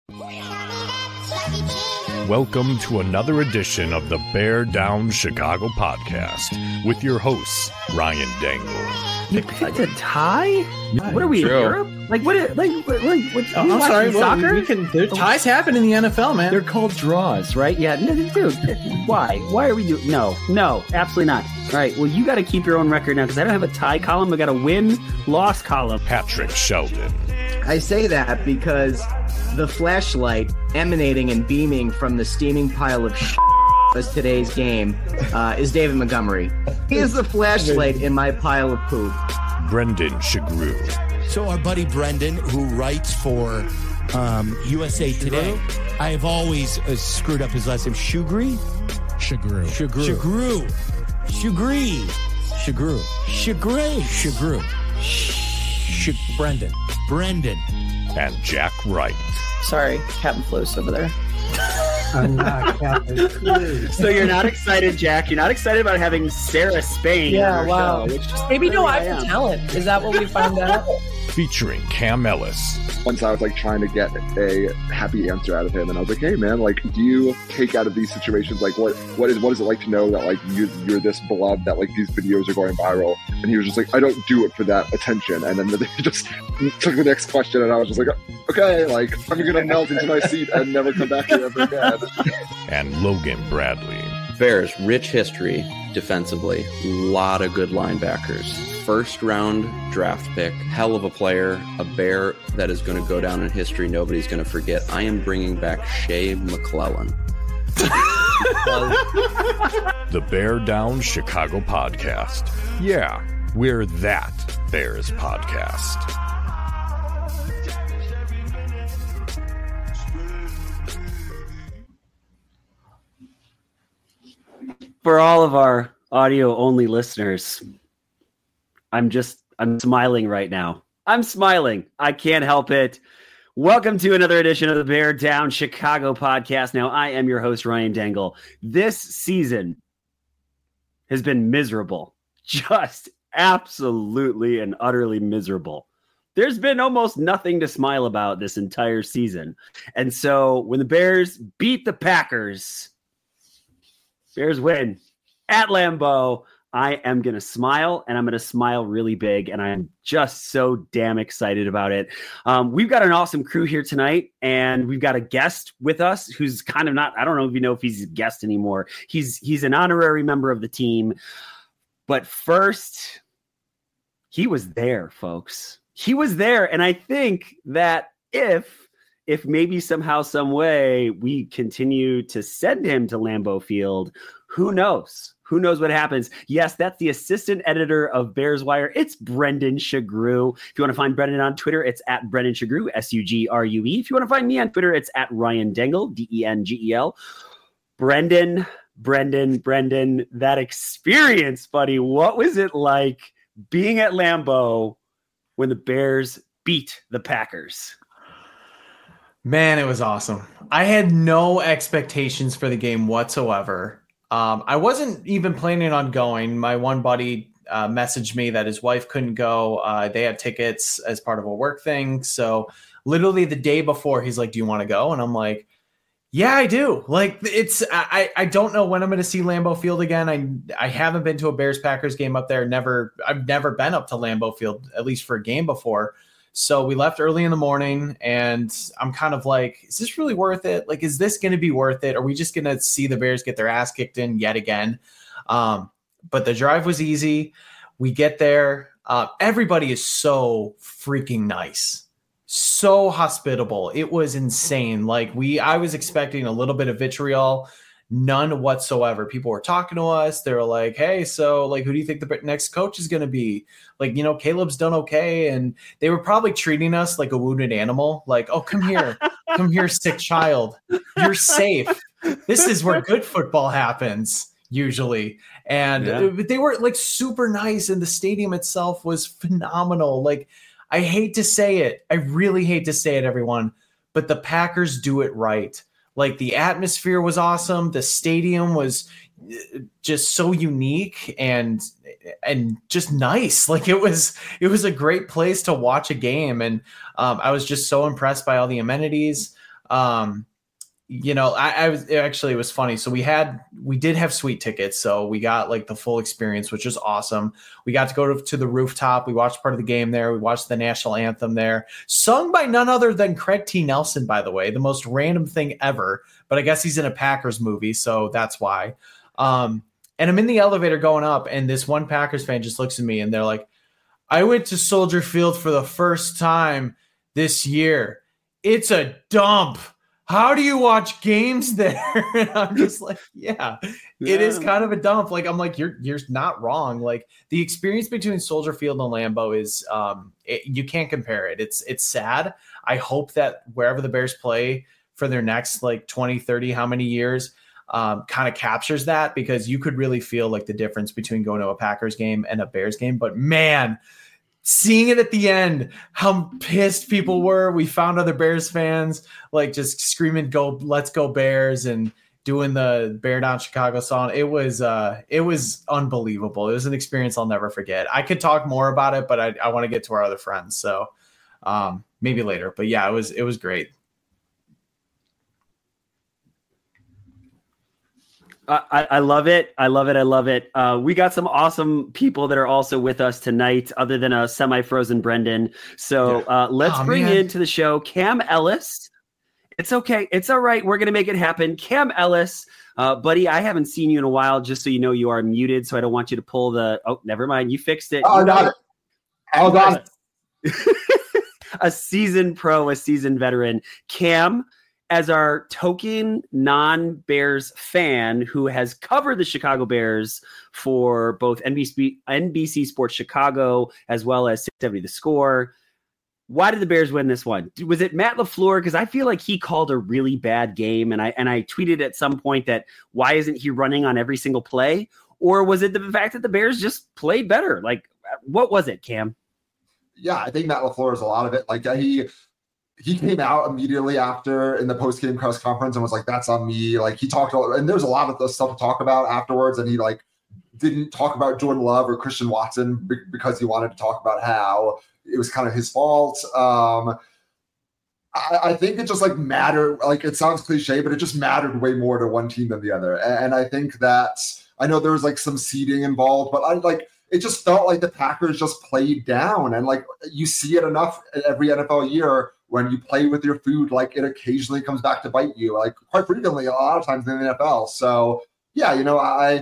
Welcome to another edition of the Bear Down Chicago podcast with your hosts, Ryan Dangle. You picked a tie? What are we in Europe? I'm sorry. Soccer? Ties happen in the NFL, man. They're called draws, right? Yeah, dude. Why? Why are we doing? No, absolutely not. All right. Well, you got to keep your own record now because I don't have a tie column. I got a win-loss column. Patrick Sheldon. I say that because the flashlight emanating and beaming from the steaming pile of as today's game is David Montgomery. He is the flashlight in my pile of poop. Brendan Shagru. So our buddy Brendan, who writes for USA Today, I have always screwed up his last name. Shugri? Shagru. Brendan. And Jack Wright. Sorry, Captain Flo's over there. I'm not Captain. So you're not excited, Jack? You're not excited about having Sarah Spain? Yeah, wow. Show, which just Maybe no, I I have am. talent. Is that what we found out? Featuring Cam Ellis. Once I was trying to get a happy answer out of him, and I was like, "Hey, man, do you take out of these situations what is it like to know that you're this beloved, that these videos are going viral?" And he was just like, "I don't do it for that attention." And then they just took the next question, and I was just like, "Okay, I'm gonna melt into my seat and never come back here ever again." And Logan Bradley. Bears, rich history defensively. Lot of good linebackers. First round draft pick. Hell of a player. A Bear that is going to go down in history. Nobody's going to forget. I am bringing back Shea McClellan. The Bear Down Chicago podcast. Yeah, we're that Bears podcast. For all of our audio-only listeners, I'm smiling right now. I'm smiling. I can't help it. Welcome to another edition of the Bear Down Chicago podcast. Now, I am your host, Ryan Dangle. This season has been miserable. Just absolutely and utterly miserable. There's been almost nothing to smile about this entire season. And so when the Bears beat the Packers, Bears win at Lambeau, I am going to smile, and I'm going to smile really big, and I'm just so damn excited about it. We've got an awesome crew here tonight, and we've got a guest with us who's kind of not, I don't know if he's a guest anymore. He's an honorary member of the team. But first, he was there, folks. He was there, and I think that if maybe somehow, some way, we continue to send him to Lambeau Field, who knows? Who knows what happens? Yes, that's the assistant editor of Bears Wire. It's Brendan Shagru. If you want to find Brendan on Twitter, it's at Brendan Shagru, Sugrue. If you want to find me on Twitter, it's at Ryan Dangle, Dengel. Brendan, that experience, buddy. What was it like being at Lambeau when the Bears beat the Packers? Man, it was awesome. I had no expectations for the game whatsoever. I wasn't even planning on going. My one buddy messaged me that his wife couldn't go. They had tickets as part of a work thing. So literally the day before, he's like, "Do you want to go?" And I'm like, "Yeah, I do." I don't know when I'm going to see Lambeau Field again. I haven't been to a Bears Packers game up there. I've never been up to Lambeau Field, at least for a game before. So we left early in the morning, and I'm kind of like, is this really worth it? Is this going to be worth it? Are we just going to see the Bears get their ass kicked in yet again? But the drive was easy. We get there. Everybody is so freaking nice, so hospitable. It was insane. I was expecting a little bit of vitriol. None whatsoever. People were talking to us. They were like, "Hey, so who do you think the next coach is going to be? Caleb's done okay." And they were probably treating us like a wounded animal. "Oh, come here, sick child. You're safe. This is where good football happens usually." And they were super nice. And the stadium itself was phenomenal. I hate to say it. I really hate to say it, everyone, but the Packers do it right. The atmosphere was awesome. The stadium was just so unique and just nice. It was a great place to watch a game. And I was just so impressed by all the amenities. You know, it was funny. So we did have sweet tickets. So we got like the full experience, which was awesome. We got to go to the rooftop. We watched part of the game there. We watched the national anthem there, sung by none other than Craig T. Nelson, by the way, the most random thing ever. But I guess he's in a Packers movie, so that's why. And I'm in the elevator going up, and this one Packers fan just looks at me, and they're like, I went to Soldier Field for the first time this year. It's a dump. How do you watch games there? And I'm just like, yeah, it is kind of a dump. Like, I'm like, you're not wrong. Like, the experience between Soldier Field and Lambeau is, you can't compare it. It's sad. I hope that wherever the Bears play for their next like 20, 30, how many years, kind of captures that, because you could really feel like the difference between going to a Packers game and a Bears game. But man, seeing it at the end, how pissed people were. We found other Bears fans like just screaming, "Go, let's go Bears," and doing the Bear Down Chicago song. It was unbelievable. It was an experience I'll never forget. I could talk more about it, but I want to get to our other friends. So maybe later, but yeah, it was great. I love it. I love it. I love it. We got some awesome people that are also with us tonight, other than a semi-frozen Brendan. So let's bring into the show Cam Ellis. It's okay. It's all right. We're going to make it happen. Cam Ellis, buddy, I haven't seen you in a while. Just so you know, you are muted, so I don't want you to pull the – oh, never mind. You fixed it. Oh, got it. I was on it. A seasoned pro, a seasoned veteran. Cam – as our token non-Bears fan who has covered the Chicago Bears for both NBC Sports Chicago as well as 670 The Score, why did the Bears win this one? Was it Matt LaFleur? Because I feel like he called a really bad game, and I tweeted at some point that why isn't he running on every single play? Or was it the fact that the Bears just played better? Like, what was it, Cam? Yeah, I think Matt LaFleur is a lot of it. Like, he came out immediately after in the post-game press conference and was like, that's on me. Like, he talked, and there's a lot of stuff to talk about afterwards. And he like didn't talk about Jordan Love or Christian Watson because he wanted to talk about how it was kind of his fault. I think it just like mattered. Like, it sounds cliche, but it just mattered way more to one team than the other. And I think that I know there was like some seeding involved, but it just felt like the Packers just played down. And like, you see it enough every NFL year when you play with your food, like it occasionally comes back to bite you, like quite frequently, a lot of times in the NFL. So yeah, you know,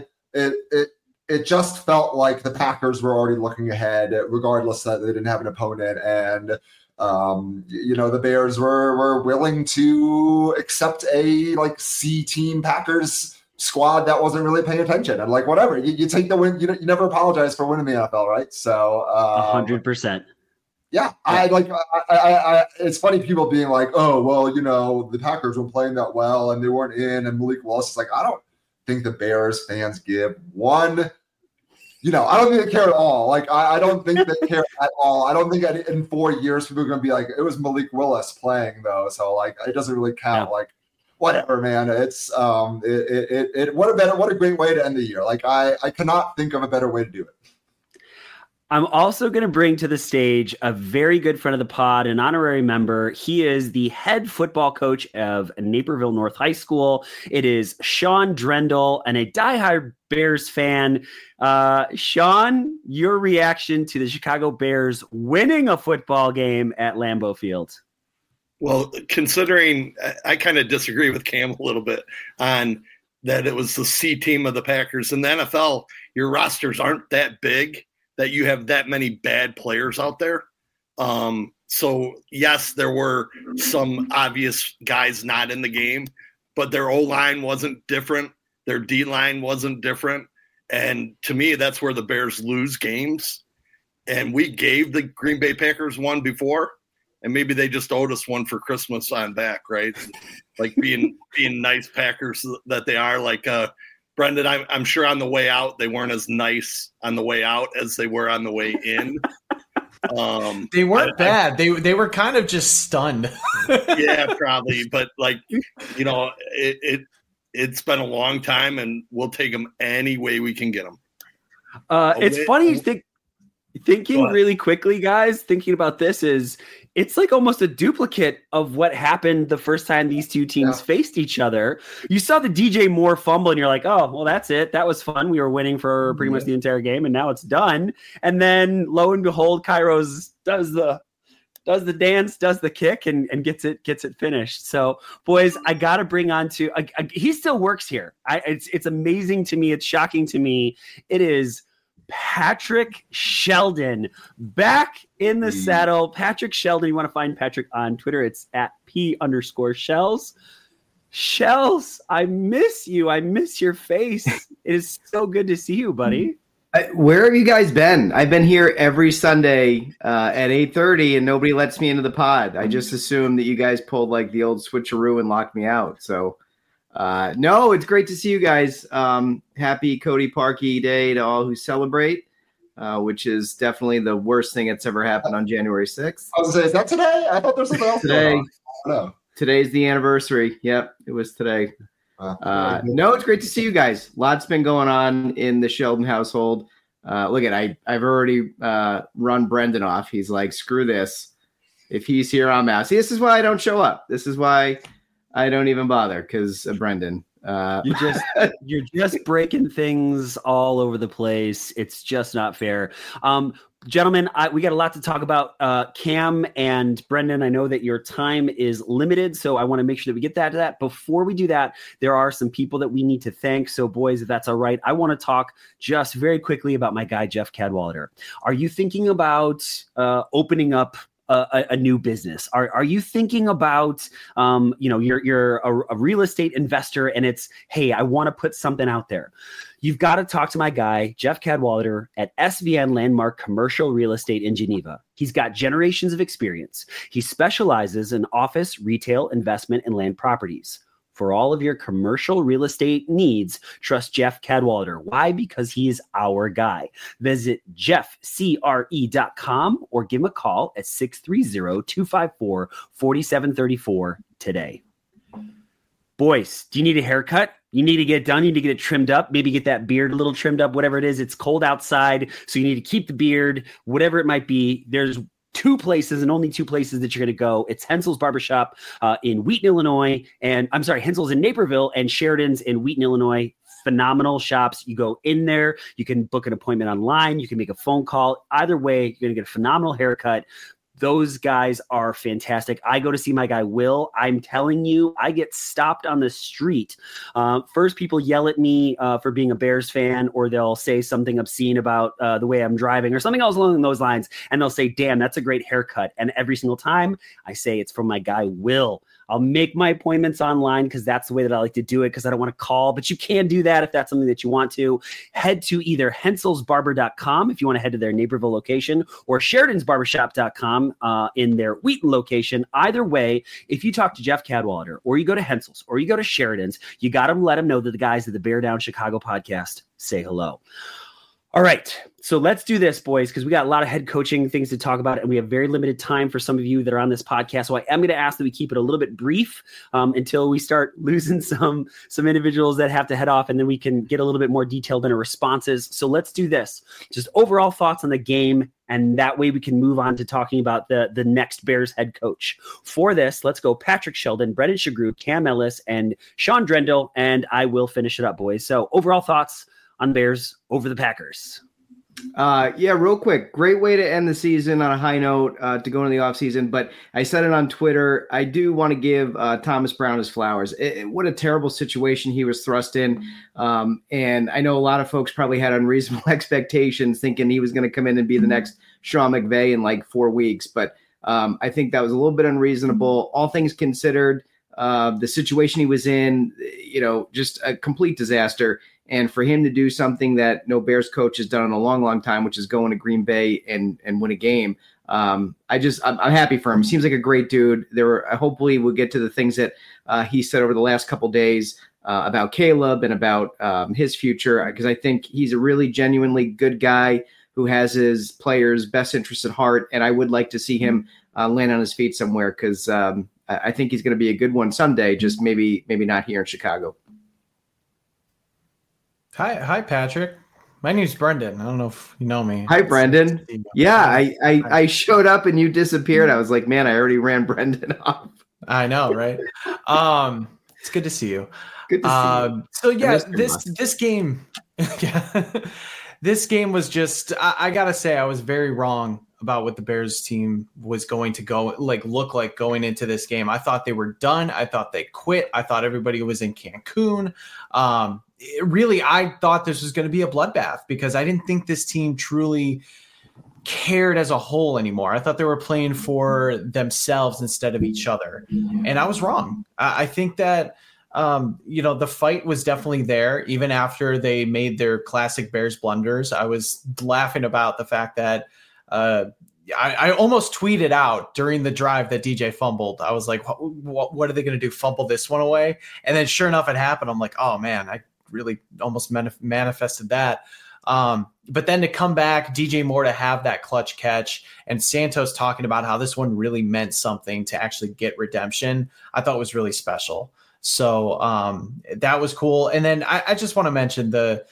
it just felt like the Packers were already looking ahead, regardless that they didn't have an opponent. And, you know, the Bears were willing to accept a like C team Packers squad that wasn't really paying attention. And like, whatever, you take the win, you never apologize for winning the NFL, right? So 100%. Yeah, I it's funny people being like, oh, well, you know, the Packers weren't playing that well and they weren't in, and Malik Willis is like, I don't think the Bears fans give one, you know, I don't think they care at all. Like, I don't think they care at all. I don't think in 4 years people are going to be like, it was Malik Willis playing though. So like, it doesn't really count. Yeah. Like, whatever, man. It's what a great way to end the year. Like, I cannot think of a better way to do it. I'm also going to bring to the stage a very good friend of the pod, an honorary member. He is the head football coach of Naperville North High School. It is Sean Drendel, and a diehard Bears fan. Sean, your reaction to the Chicago Bears winning a football game at Lambeau Field? Well, considering I kind of disagree with Cam a little bit on that it was the C team of the Packers. In the NFL, your rosters aren't that big that you have that many bad players out there. So yes, there were some obvious guys not in the game, but their O-line wasn't different. Their D-line wasn't different. And to me, that's where the Bears lose games. And we gave the Green Bay Packers one before, and maybe they just owed us one for Christmas on back, right? Like being nice Packers that they are. Like, Brendan, I'm sure on the way out, they weren't as nice on the way out as they were on the way in. They weren't bad. They were kind of just stunned. Yeah, probably. But like, you know, it's been a long time, and we'll take them any way we can get them. It's funny thinking really quickly, guys, thinking about this is it's like almost a duplicate of what happened the first time these two teams faced each other. You saw the DJ Moore fumble and you're like, oh, well, that's it. That was fun. We were winning for pretty much the entire game and now it's done. And then lo and behold, Kairos does the dance, does the kick and gets it finished. So boys, I got to bring on to, he still works here. It's amazing to me. It's shocking to me. It is Patrick Sheldon back in the saddle. Patrick Sheldon. You want to find Patrick on Twitter? It's at @P_Shells. Shells, I miss you. I miss your face. It is so good to see you, buddy. Where have you guys been? I've been here every Sunday at 8:30 and nobody lets me into the pod. I just assumed that you guys pulled like the old switcheroo and locked me out. So no, it's great to see you guys. Happy Cody Parkey Day to all who celebrate, which is definitely the worst thing that's ever happened on January 6th. I was going to say, is that today? I thought there was something else today. No. Today's the anniversary. Yep, it was today. No, it's great to see you guys. Lots been going on in the Sheldon household. Look at I've already run Brendan off. He's like, screw this. If he's here, I'm out. See, this is why I don't show up. This is why I don't even bother, because Brendan. You're just breaking things all over the place. It's just not fair. Gentlemen, we got a lot to talk about. Cam and Brendan, I know that your time is limited, so I want to make sure that we get to that. Before we do that, there are some people that we need to thank. So boys, if that's all right, I want to talk just very quickly about my guy, Jeff Cadwalader. Are you thinking about opening up a new business? Are you thinking about, you're a real estate investor and it's, hey, I want to put something out there. You've got to talk to my guy, Jeff Cadwalader at SVN Landmark Commercial Real Estate in Geneva. He's got generations of experience. He specializes in office, retail, investment, and land properties. For all of your commercial real estate needs, trust Jeff Cadwalader. Why? Because he is our guy. Visit jeffcre.com or give him a call at 630-254-4734 today. Boys, do you need a haircut? You need to get it done. You need to get it trimmed up. Maybe get that beard a little trimmed up, whatever it is. It's cold outside, so you need to keep the beard, whatever it might be. There's two places and only two places that you're going to go. It's Hensel's Barbershop in Wheaton, Illinois. Hensel's in Naperville and Sheridan's in Wheaton, Illinois. Phenomenal shops. You go in there, you can book an appointment online, you can make a phone call. Either way, you're going to get a phenomenal haircut. Those guys are fantastic. I go to see my guy, Will. I'm telling you, I get stopped on the street. First, people yell at me for being a Bears fan, or they'll say something obscene about the way I'm driving or something else along those lines. And they'll say, damn, that's a great haircut. And every single time I say it's from my guy, Will. I'll make my appointments online because that's the way that I like to do it, because I don't want to call. But you can do that if that's something that you want to. Head to either henselsbarber.com if you want to head to their Naperville location, or sheridansbarbershop.com in their Wheaton location. Either way, if you talk to Jeff Cadwalader, or you go to Hensel's, or you go to Sheridan's, you got to let them know that the guys at the Bear Down Chicago podcast say hello. All right, so let's do this, boys, because we got a lot of head coaching things to talk about, and we have very limited time for some of you that are on this podcast. So I am going to ask that we keep it a little bit brief until we start losing some individuals that have to head off, and then we can get a little bit more detailed in our responses. So let's do this. Just overall thoughts on the game, and that way we can move on to talking about the next Bears head coach. For this, let's go Patrick Sheldon, Brendan Shagru, Cam Ellis, and Sean Drendel, and I will finish it up, boys. So overall thoughts on Bears over the Packers. Real quick. Great way to end the season on a high note to go into the offseason. But I said it on Twitter. I do want to give Thomas Brown his flowers. What a terrible situation he was thrust in. And I know a lot of folks probably had unreasonable expectations, thinking he was going to come in and be the next Sean McVay in like 4 weeks. But I think that was a little bit unreasonable. All things considered, the situation he was in, just a complete disaster. And for him to do something that no Bears coach has done in a long, long time, which is go into Green Bay and win a game, I'm happy for him. He seems like a great dude. Hopefully we'll get to the things that he said over the last couple of days about Caleb and about his future, because I think he's a really genuinely good guy who has his players' best interests at heart. And I would like to see him land on his feet somewhere, because I think he's going to be a good one someday, just maybe not here in Chicago. Hi, Patrick. My name's Brendan. I don't know if you know me. Hi, Brendan. Yeah, I showed up and you disappeared. I was like, man, I already ran Brendan off. I know, right? It's good to see you. Good to see you. So yeah, this game, this game was just. I gotta say, I was very wrong about what the Bears team was going to look like going into this game. I thought they were done. I thought they quit. I thought everybody was in Cancun. Really, I thought this was going to be a bloodbath because I didn't think this team truly cared as a whole anymore. I thought they were playing for themselves instead of each other. And I was wrong. I think that, the fight was definitely there. Even after they made their classic Bears blunders, I was laughing about the fact that, I almost tweeted out during the drive that DJ fumbled. I was like, what are they going to do? Fumble this one away? And then sure enough, it happened. I'm like, oh man, I really almost manifested that. But then to come back, DJ Moore to have that clutch catch and Santos talking about how this one really meant something to actually get redemption, I thought was really special. So that was cool. And then I just want to mention the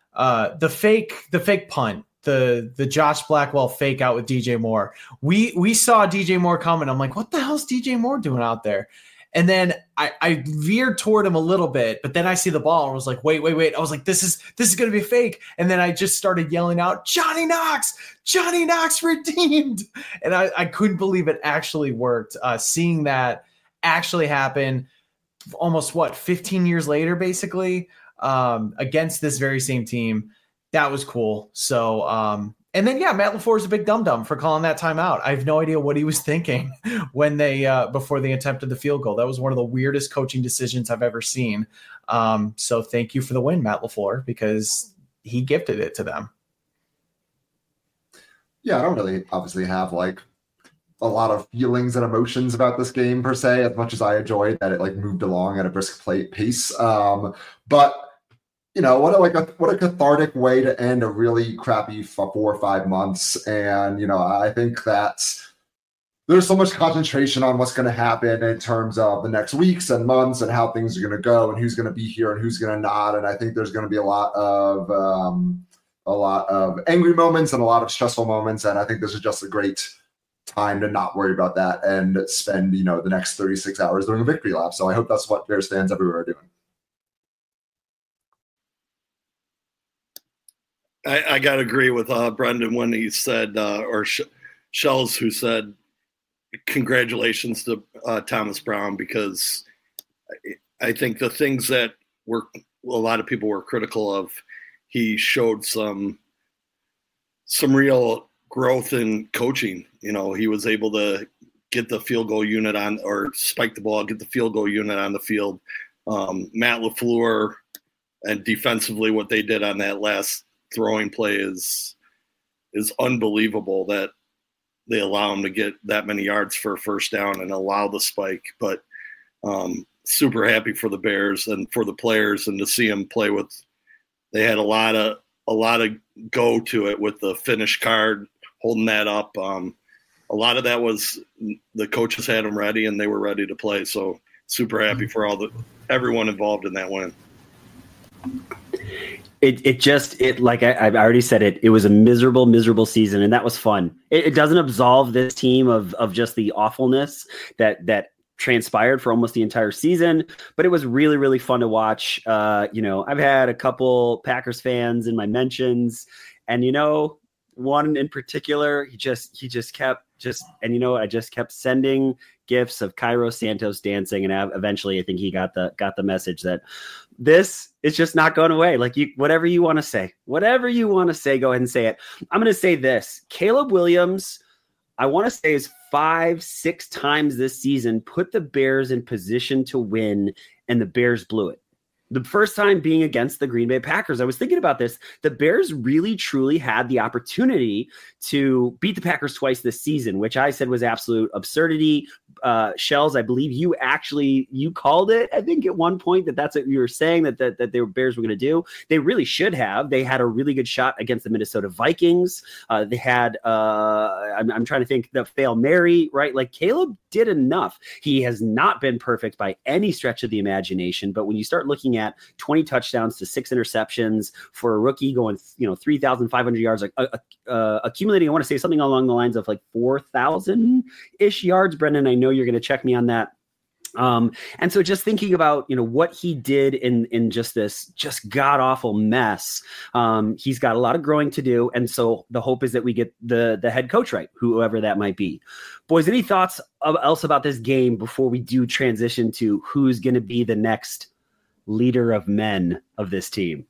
fake punt. The Josh Blackwell fake out with DJ Moore. We saw DJ Moore coming. I'm like, what the hell's DJ Moore doing out there? And then I veered toward him a little bit, but then I see the ball and was like, wait. I was like, this is going to be fake. And then I just started yelling out, Johnny Knox redeemed. And I couldn't believe it actually worked. Seeing that actually happen almost 15 years later, basically, against this very same team. That was cool. So, and then, Matt LaFleur is a big dum-dum for calling that timeout. I have no idea what he was thinking when they, before they attempted the field goal. That was one of the weirdest coaching decisions I've ever seen. So thank you for the win, Matt LaFleur, because he gifted it to them. Yeah, I don't really obviously have like a lot of feelings and emotions about this game per se, as much as I enjoyed that it like moved along at a brisk pace. But what a cathartic way to end a really crappy 4 or 5 months. And, I think that there's so much concentration on what's going to happen in terms of the next weeks and months and how things are going to go and who's going to be here and who's going to not. And I think there's going to be a lot of angry moments and a lot of stressful moments. And I think this is just a great time to not worry about that and spend, the next 36 hours doing a victory lap. So I hope that's what Bears fans everywhere are doing. I got to agree with Brendan when he said, Shells, who said, congratulations to Thomas Brown, because I think the things that a lot of people were critical of, he showed some real growth in coaching. He was able to get the field goal unit on, or spike the ball, get the field goal unit on the field. Matt LaFleur, and defensively what they did on that last throwing play is unbelievable, that they allow him to get that many yards for a first down and allow the spike. But super happy for the Bears and for the players, and to see them play with. They had a lot of go to it with the finish card, holding that up. A lot of that was the coaches had them ready and they were ready to play. So super happy for everyone involved in that win. It like I've already said it was a miserable season, and that was fun. It doesn't absolve this team of just the awfulness that transpired for almost the entire season, but it was really, really fun to watch. I've had a couple Packers fans in my mentions, and one in particular, he just kept I just kept sending gifs of Cairo Santos dancing, and eventually I think he got the message that this is just not going away. Like, whatever you want to say, go ahead and say it. I'm going to say this: Caleb Williams, I want to say, is 5-6 times this season put the Bears in position to win, and the Bears blew it. The first time being against the Green Bay Packers. I was thinking about this. The Bears really, truly had the opportunity to beat the Packers twice this season, which I said was absolute absurdity. Shells, I believe you called it, I think, at one point, that's what you were saying that the Bears were going to do. They really should have. They had a really good shot against the Minnesota Vikings. They had, I'm trying to think, the Fail Mary, right? Like, Caleb did enough. He has not been perfect by any stretch of the imagination, but when you start looking looking at 20 touchdowns to 6 interceptions for a rookie going, 3,500 yards, accumulating, I want to say something along the lines of like 4,000-ish yards. Brendan, I know you're going to check me on that. And so just thinking about, what he did in just this god awful mess, he's got a lot of growing to do. And so the hope is that we get the head coach right, whoever that might be. Boys, any thoughts else about this game before we do transition to who's going to be the next leader of men of this team?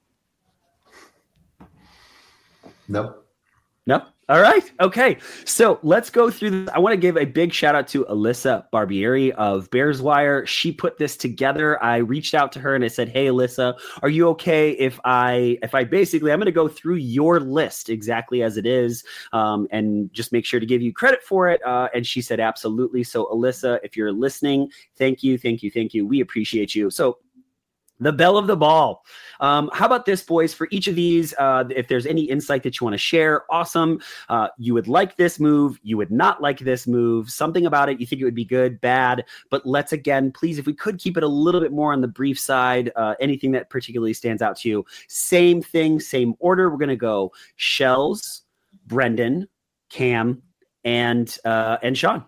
Nope. All right. Okay. So let's go through this. I want to give a big shout out to Alyssa Barbieri of Bears Wire. She put this together. I reached out to her and I said, "Hey, Alyssa, are you okay if I basically, I'm going to go through your list exactly as it is, and just make sure to give you credit for it." And she said, "Absolutely." So Alyssa, if you're listening, thank you. We appreciate you. So the belle of the ball. How about this, boys? For each of these, if there's any insight that you want to share, awesome. You would like this move. You would not like this move. Something about it, you think it would be good, bad. But let's, again, please, if we could keep it a little bit more on the brief side, anything that particularly stands out to you. Same thing, same order. We're going to go Shells, Brendan, Cam, and Sean.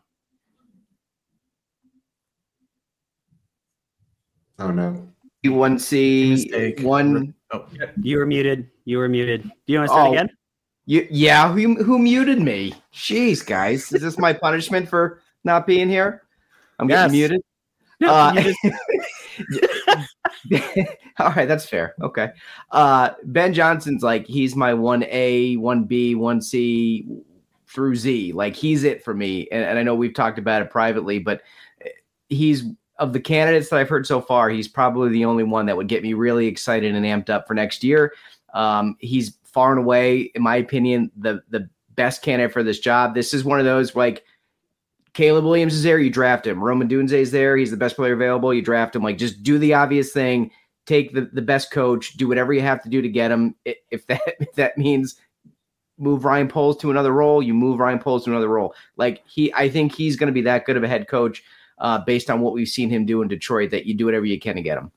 Oh, no. U1C one. Oh. You were muted. Do you want to start again? Yeah. Who muted me? Jeez, guys, is this my punishment for not being here? I'm getting muted. No, all right, that's fair. Okay. Ben Johnson's he's my 1A, 1B, 1C through Z. He's it for me. And I know we've talked about it privately, but he's, of the candidates that I've heard so far, he's probably the only one that would get me really excited and amped up for next year. He's far and away, in my opinion, the best candidate for this job. This is one of those, Caleb Williams is there, you draft him. Roman Dunze is there, he's the best player available, you draft him. Just do the obvious thing, take the best coach, do whatever you have to do to get him. If that means move Ryan Poles to another role, you move Ryan Poles to another role. I think he's going to be that good of a head coach. Based on what we've seen him do in Detroit, that you do whatever you can to get him.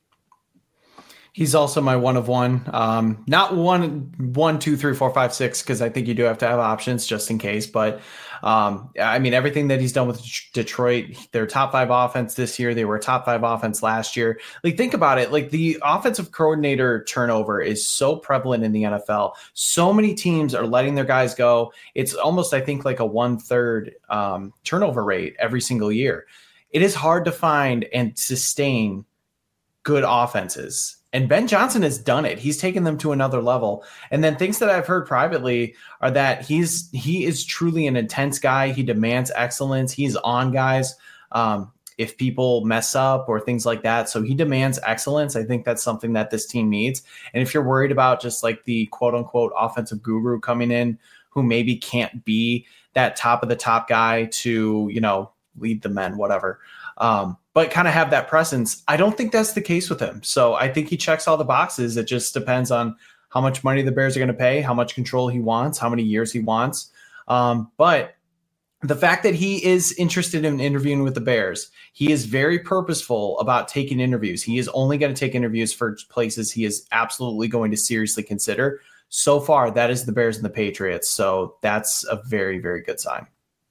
He's also my one of one. Not one, 2, 3, 4, 5, 6, because I think you do have to have options just in case. But everything that he's done with Detroit, their top 5 offense this year, they were a top 5 offense last year. Think about it. The offensive coordinator turnover is so prevalent in the NFL. So many teams are letting their guys go. It's almost, I think, like a 1/3 turnover rate every single year. It is hard to find and sustain good offenses. And Ben Johnson has done it. He's taken them to another level. And then things that I've heard privately are that he is truly an intense guy. He demands excellence. He's on guys if people mess up or things like that. So he demands excellence. I think that's something that this team needs. And if you're worried about just the quote unquote offensive guru coming in who maybe can't be that top of the top guy to, lead the men, whatever, but kind of have that presence. I don't think that's the case with him. So I think he checks all the boxes. It just depends on how much money the Bears are going to pay, how much control he wants, how many years he wants. But the fact that he is interested in interviewing with the Bears, he is very purposeful about taking interviews. He is only going to take interviews for places he is absolutely going to seriously consider. So far, that is the Bears and the Patriots. So that's a very, very good sign.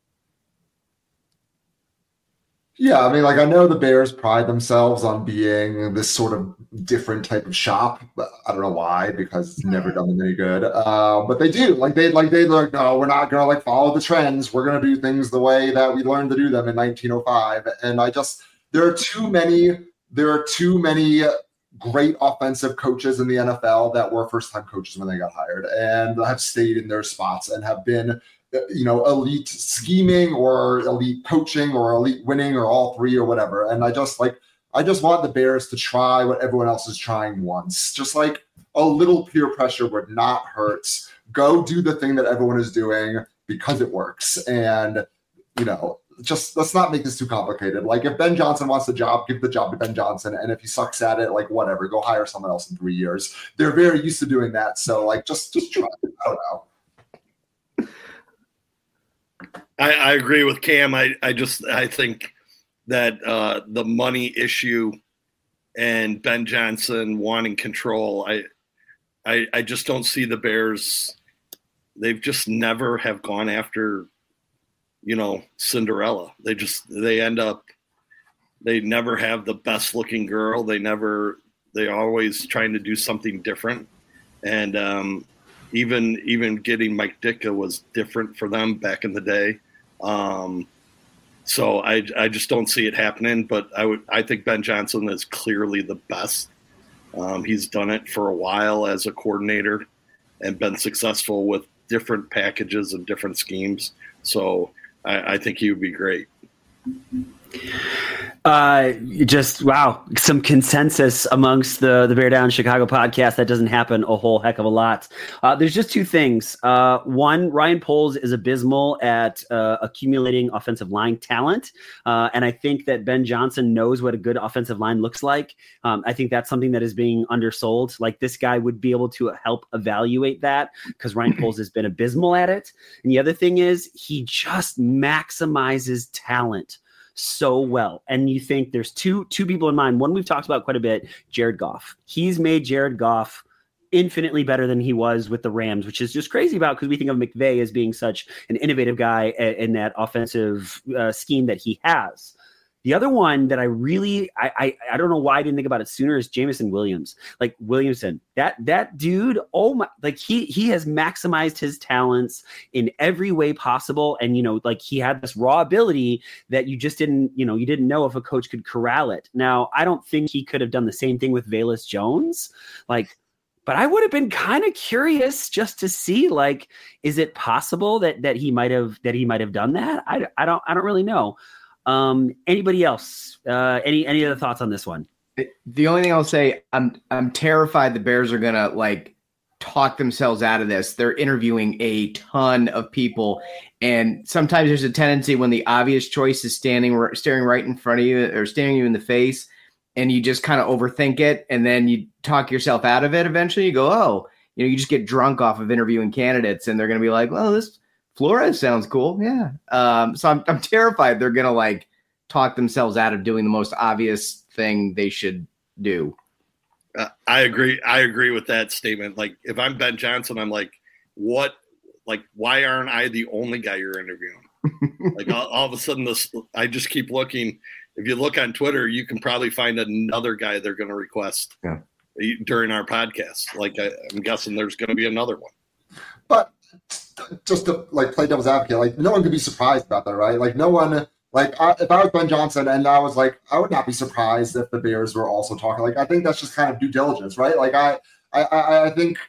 Yeah, I know the Bears pride themselves on being this sort of different type of shop. But I don't know why, because it's never done them any good. But they do. No, we're not gonna follow the trends. We're gonna do things the way that we learned to do them in 1905. And there are too many great offensive coaches in the NFL that were first-time coaches when they got hired and have stayed in their spots and have been elite scheming or elite coaching or elite winning or all three or whatever. And I just want the Bears to try what everyone else is trying once. Just a little peer pressure would not hurt. Go do the thing that everyone is doing because it works. And, just let's not make this too complicated. If Ben Johnson wants the job, give the job to Ben Johnson. And if he sucks at it, whatever, go hire someone else in 3 years. They're very used to doing that. So just try it. I don't know. I agree with Cam. I think that the money issue and Ben Johnson wanting control. I just don't see the Bears. They've just never have gone after, Cinderella. They never have the best looking girl. They're always trying to do something different. And even getting Mike Ditka was different for them back in the day. So I just don't see it happening, but I think Ben Johnson is clearly the best. He's done it for a while as a coordinator and been successful with different packages and different schemes. So I think he would be great. Wow, some consensus amongst the Bear Down Chicago podcast. That doesn't happen a whole heck of a lot. There's just two things. One, Ryan Poles is abysmal at accumulating offensive line talent, and I think that Ben Johnson knows what a good offensive line looks like. I think that's something that is being undersold. Like, this guy would be able to help evaluate that, because Ryan Poles has been abysmal at it. And the other thing is, he just maximizes talent so well. And you think there's two people in mind. One we've talked about quite a bit, Jared Goff. He's made Jared Goff infinitely better than he was with the Rams, which is just crazy about, because we think of McVay as being such an innovative guy in that offensive scheme that he has. The other one that I don't know why I didn't think about it sooner is Jameson Williams. Like, Williamson, that dude, oh my, like he has maximized his talents in every way possible. And, he had this raw ability that you just didn't know if a coach could corral it. Now, I don't think he could have done the same thing with Velus Jones. But I would have been kind of curious just to see, is it possible that he might have done that? I don't really know. Anybody else? Any other thoughts on this one? The only thing I'll say, I'm terrified the Bears are gonna talk themselves out of this. They're interviewing a ton of people, and sometimes there's a tendency when the obvious choice is staring right in front of you or staring you in the face, and you just kind of overthink it, and then you talk yourself out of it. Eventually, you go, you just get drunk off of interviewing candidates, and they're gonna be like, well, this Flores sounds cool. Yeah. So I'm terrified they're going to talk themselves out of doing the most obvious thing they should do. I agree with that statement. If I'm Ben Johnson, I'm like, what, why aren't I the only guy you're interviewing? All of a sudden I just keep looking. If you look on Twitter, you can probably find another guy they're going to request during our podcast. I'm guessing there's going to be another one. But just to play devil's advocate, no one could be surprised about that, right? No one, if I was Ben Johnson and I was I would not be surprised if the Bears were also talking. I think that's just kind of due diligence, right? I think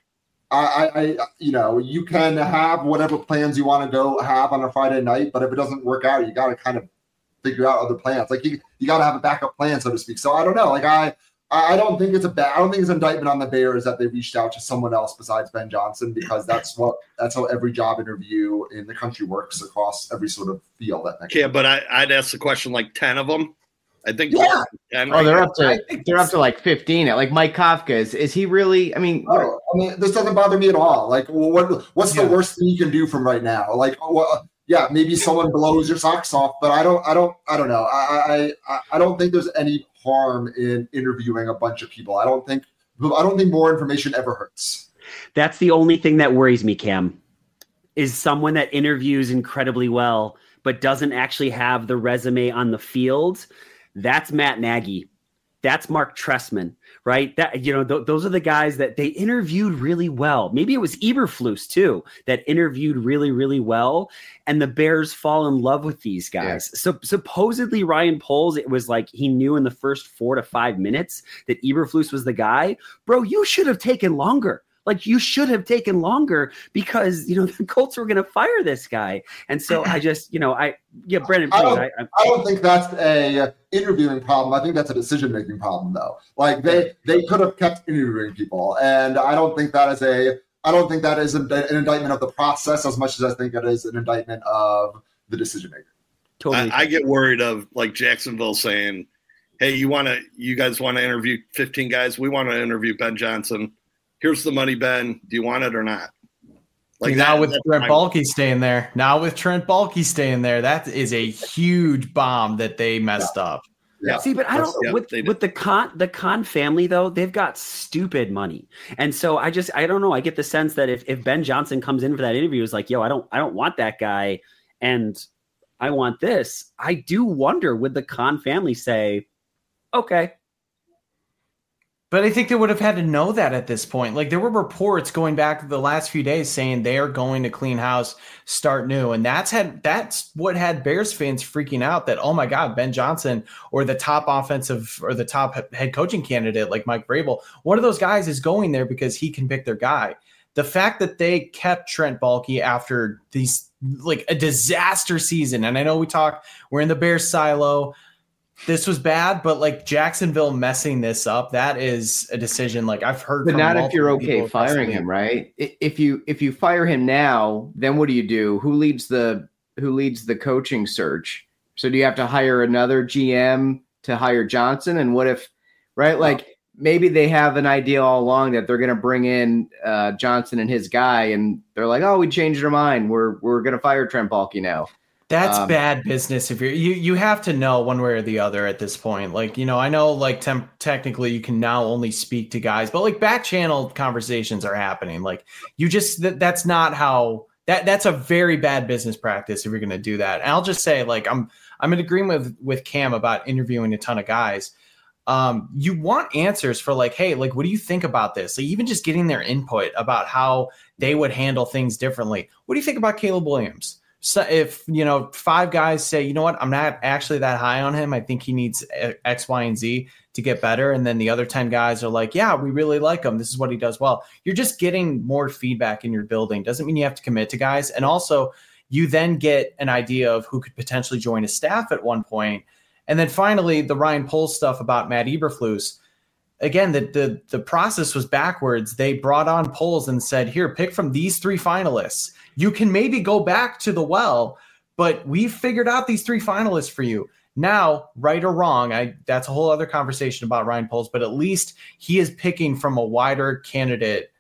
you can have whatever plans you want to go have on a Friday night, but if it doesn't work out, you got to kind of figure out other plans. You got to have a backup plan, so to speak. So I don't know. I don't think it's I don't think it's an indictment on the Bears that they reached out to someone else besides Ben Johnson, because that's how every job interview in the country works across every sort of field. But I'd ask the question 10 of them. I think 10. Oh, they're up to 15. Mike Kafka is he really? This doesn't bother me at all. What's the worst thing you can do from right now? Maybe someone blows your socks off, but I don't know. I don't think there's any harm in interviewing a bunch of people. I don't think more information ever hurts. That's the only thing that worries me, Cam, is someone that interviews incredibly well, but doesn't actually have the resume on the field. That's Matt Nagy. That's Mark Trestman, right? That those are the guys that they interviewed really well. Maybe it was Eberflus too that interviewed really, really well, and the Bears fall in love with these guys. Yeah. So supposedly Ryan Poles, it was he knew in the first 4 to 5 minutes that Eberflus was the guy. Bro, you should have taken longer. You should have taken longer, because the Colts were going to fire this guy. And so I just Brendan, please, I don't think that's a interviewing problem. I think that's a decision making problem, though. They could have kept interviewing people, and I don't think that is an indictment of the process as much as I think it is an indictment of the decision maker. Totally. I get worried of Jacksonville saying, "Hey, you guys want to interview 15 guys? We want to interview Ben Johnson. Here's the money, Ben. Do you want it or not?" With Trent Baalke staying there. That is a huge bomb that they messed up. Yeah. See, but I don't with the Khan family though, they've got stupid money. And so I don't know. I get the sense that if Ben Johnson comes in for that interview, is like, yo, I don't want that guy and I want this. I do wonder, would the Khan family say, okay. But I think they would have had to know that at this point. Like, there were reports going back the last few days saying they are going to clean house, start new. And that's what had Bears fans freaking out that, oh my God, Ben Johnson or the top offensive or the top head coaching candidate like Mike Vrabel, one of those guys is going there because he can pick their guy. The fact that they kept Trent Baalke after these, like, a disaster season. And I know we're in the Bears silo. This was bad, but like Jacksonville messing this up, that is a decision. Like, I've heard, but not if you're okay firing him, right? If you fire him now, then what do? Who leads the coaching search? So do you have to hire another GM to hire Johnson? And what if, right? Like, maybe they have an idea all along that they're going to bring in Johnson and his guy, and they're like, oh, we changed our mind. We're going to fire Trent Baalke now. That's bad business. If you have to know one way or the other at this point. Like, I know like technically you can now only speak to guys, but like back channel conversations are happening. Like, that's not how that's a very bad business practice if you're going to do that. And I'll just say, like, I'm in agreement with Cam about interviewing a ton of guys. You want answers for like, hey, like, what do you think about this? Like, even just getting their input about how they would handle things differently. What do you think about Caleb Williams? So if, 5 guys say, you know what, I'm not actually that high on him, I think he needs X, Y, and Z to get better. And then the other 10 guys are like, yeah, we really like him. This is what he does well. You're just getting more feedback in your building. Doesn't mean you have to commit to guys. And also you then get an idea of who could potentially join a staff at one point. And then finally, the Ryan Poles stuff about Matt Eberflus. Again, the process was backwards. They brought on Poles and said, here, pick from these 3 finalists. You can maybe go back to the well, but we've figured out these 3 finalists for you. Now, right or wrong, that's a whole other conversation about Ryan Poles, but at least he is picking from a wider candidate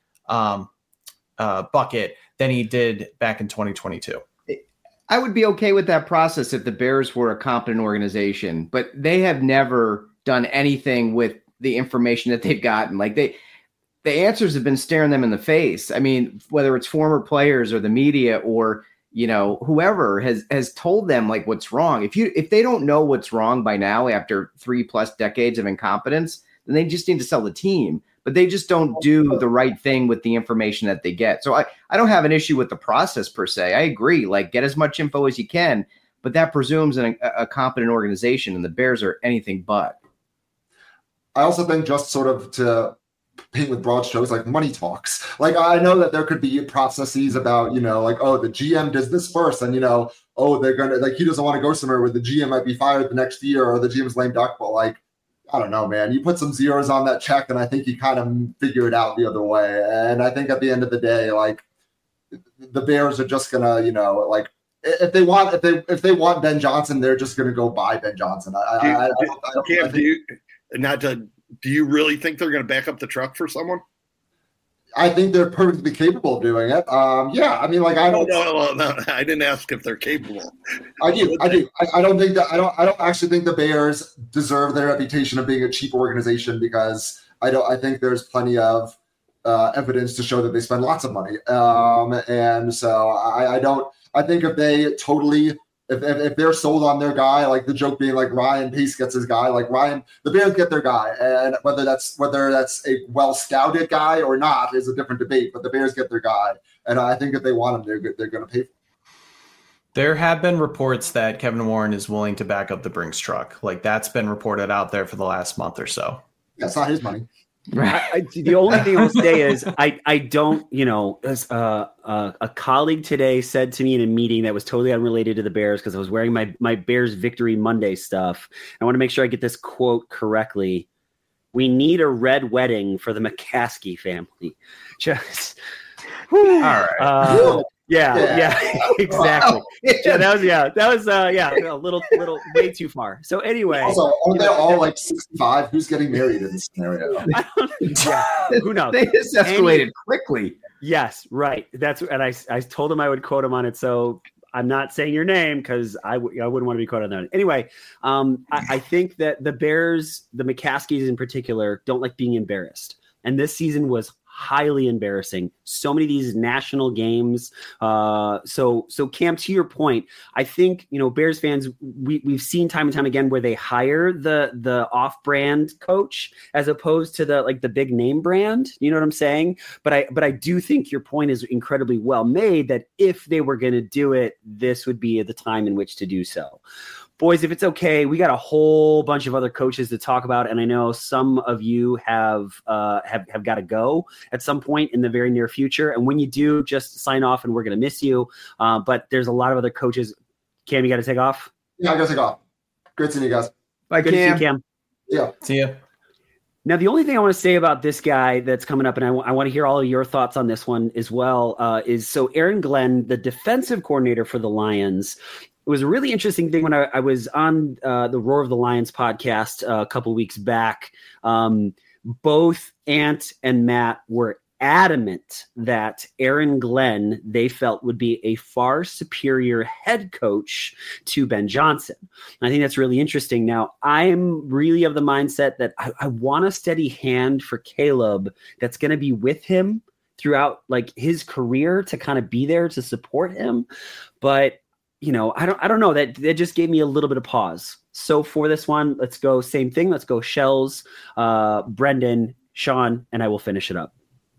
bucket than he did back in 2022. I would be okay with that process if the Bears were a competent organization, but they have never done anything with the information that they've gotten. Like, the answers have been staring them in the face. I mean, whether it's former players or the media or, whoever has told them like what's wrong. If they don't know what's wrong by now after 3+ decades of incompetence, then they just need to sell the team. But they just don't do the right thing with the information that they get. So I don't have an issue with the process per se. I agree. Like, get as much info as you can, but that presumes a competent organization, and the Bears are anything but. I also think, just sort of to paint with broad strokes, like, money talks. Like, I know that there could be processes about, like, oh, the GM does this first, and, oh, they're going to, like, he doesn't want to go somewhere where the GM might be fired the next year or the GM's lame duck. But, like, I don't know, man. You put some zeros on that check, and I think you kind of figure it out the other way. And I think at the end of the day, like, the Bears are just going to, like, if they want Ben Johnson, they're just going to go buy Ben Johnson. Do you really think they're going to back up the truck for someone? I think they're perfectly capable of doing it. Yeah, I mean, like, I don't. No. I didn't ask if they're capable. I do. I don't think that. I don't actually think the Bears deserve their reputation of being a cheap organization, because I think there's plenty of evidence to show that they spend lots of money. And so I don't. I think if they totally. If they're sold on their guy, like the joke being like Ryan Pace gets his guy, like the Bears get their guy, and whether that's a well scouted guy or not is a different debate. But the Bears get their guy, and I think if they want him, they're going to pay for him. There have been reports that Kevin Warren is willing to back up the Brinks truck. Like, that's been reported out there for the last month or so. That's not his money. The only thing I'll say is I don't, as a colleague today said to me in a meeting that was totally unrelated to the Bears, because I was wearing my Bears Victory Monday stuff. I want to make sure I get this quote correctly. We need a red wedding for the McCaskey family. Just all right. Yeah, exactly. That was a little way too far. So anyway, also, are they all like 65? Who's getting married in this scenario? Who knows? They just escalated quickly. Yes, right. And I told him I would quote him on it. So I'm not saying your name because I wouldn't want to be caught on that. Anyway, I think that the Bears, the McCaskies in particular, don't like being embarrassed. And this season was highly embarrassing. So many of these national games. So Cam, to your point, I think, Bears fans, we've seen time and time again where they hire the off-brand coach as opposed to the big name brand. You know what I'm saying? But I do think your point is incredibly well made, that if they were going to do it, this would be the time in which to do so. Boys, if it's okay, we got a whole bunch of other coaches to talk about, and I know some of you have got to go at some point in the very near future. And when you do, just sign off, and we're going to miss you. But there's a lot of other coaches. Cam, you got to take off? Yeah, I got to take off. Great seeing you guys. Bye, Good to see you, Cam. Yeah. See ya. Now, the only thing I want to say about this guy that's coming up, and I want to hear all of your thoughts on this one as well, is so Aaron Glenn, the defensive coordinator for the Lions. It was a really interesting thing when I was on the Roar of the Lions podcast a couple weeks back. Both Ant and Matt were adamant that Aaron Glenn, they felt, would be a far superior head coach to Ben Johnson. And I think that's really interesting. Now, I'm really of the mindset that I want a steady hand for Caleb that's going to be with him throughout his career, to kind of be there to support him. But I don't know, that just gave me a little bit of pause. So for this one, let's go same thing. Let's go Shells, Brendan, Sean, and I will finish it up.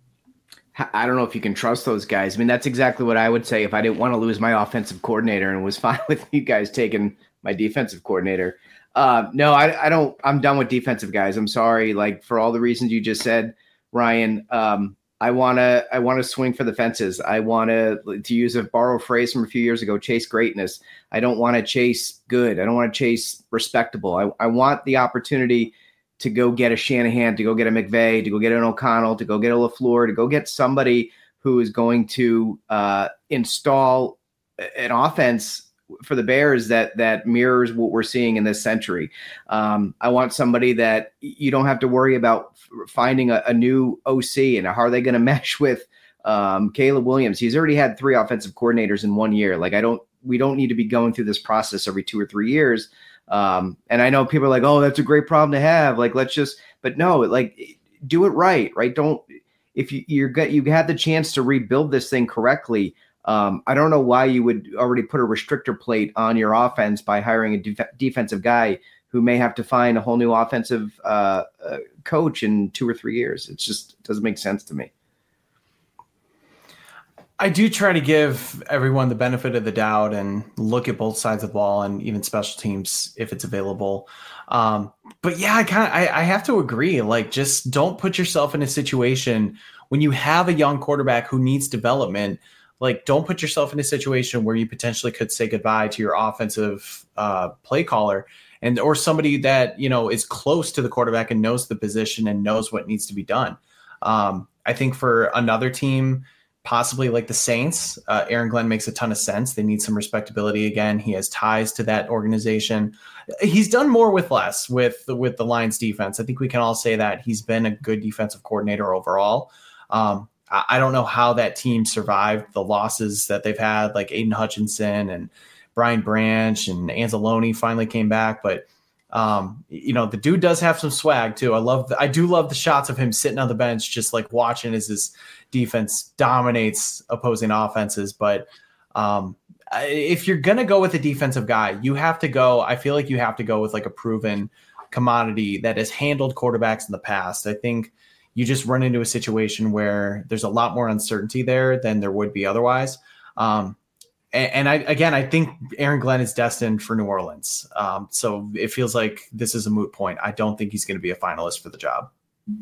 I don't know if you can trust those guys. I mean, that's exactly what I would say if I didn't want to lose my offensive coordinator and was fine with you guys taking my defensive coordinator. No, I don't. I'm done with defensive guys. I'm sorry. For all the reasons you just said, Ryan, I want to swing for the fences. I want to use a borrowed phrase from a few years ago, chase greatness. I don't want to chase good. I don't want to chase respectable. I want the opportunity to go get a Shanahan, to go get a McVay, to go get an O'Connell, to go get a LaFleur, to go get somebody who is going to install an offense for the Bears that mirrors what we're seeing in this century. I want somebody that you don't have to worry about finding a new OC and how are they going to mesh with Caleb Williams. He's already had 3 offensive coordinators in 1 year. We don't need to be going through this process every 2 or 3 years. And I know people are like, oh, that's a great problem to have. But no, do it right. Don't, if you had the chance to rebuild this thing correctly. I don't know why you would already put a restrictor plate on your offense by hiring a defensive guy who may have to find a whole new offensive coach in 2 or 3 years. It just doesn't make sense to me. I do try to give everyone the benefit of the doubt and look at both sides of the ball and even special teams if it's available. But yeah, I have to agree. Just don't put yourself in a situation when you have a young quarterback who needs development. Don't put yourself in a situation where you potentially could say goodbye to your offensive play caller or somebody that, is close to the quarterback and knows the position and knows what needs to be done. I think for another team, possibly like the Saints, Aaron Glenn makes a ton of sense. They need some respectability again. He has ties to that organization. He's done more with less with the Lions defense. I think we can all say that he's been a good defensive coordinator overall. I don't know how that team survived the losses that they've had, like Aiden Hutchinson and Brian Branch and Anzalone finally came back. But, the dude does have some swag too. I do love the shots of him sitting on the bench, just watching as his defense dominates opposing offenses. But if you're going to go with a defensive guy, I feel like you have to go with a proven commodity that has handled quarterbacks in the past. I think you just run into a situation where there's a lot more uncertainty there than there would be otherwise. I think Aaron Glenn is destined for New Orleans. So it feels like this is a moot point. I don't think he's going to be a finalist for the job.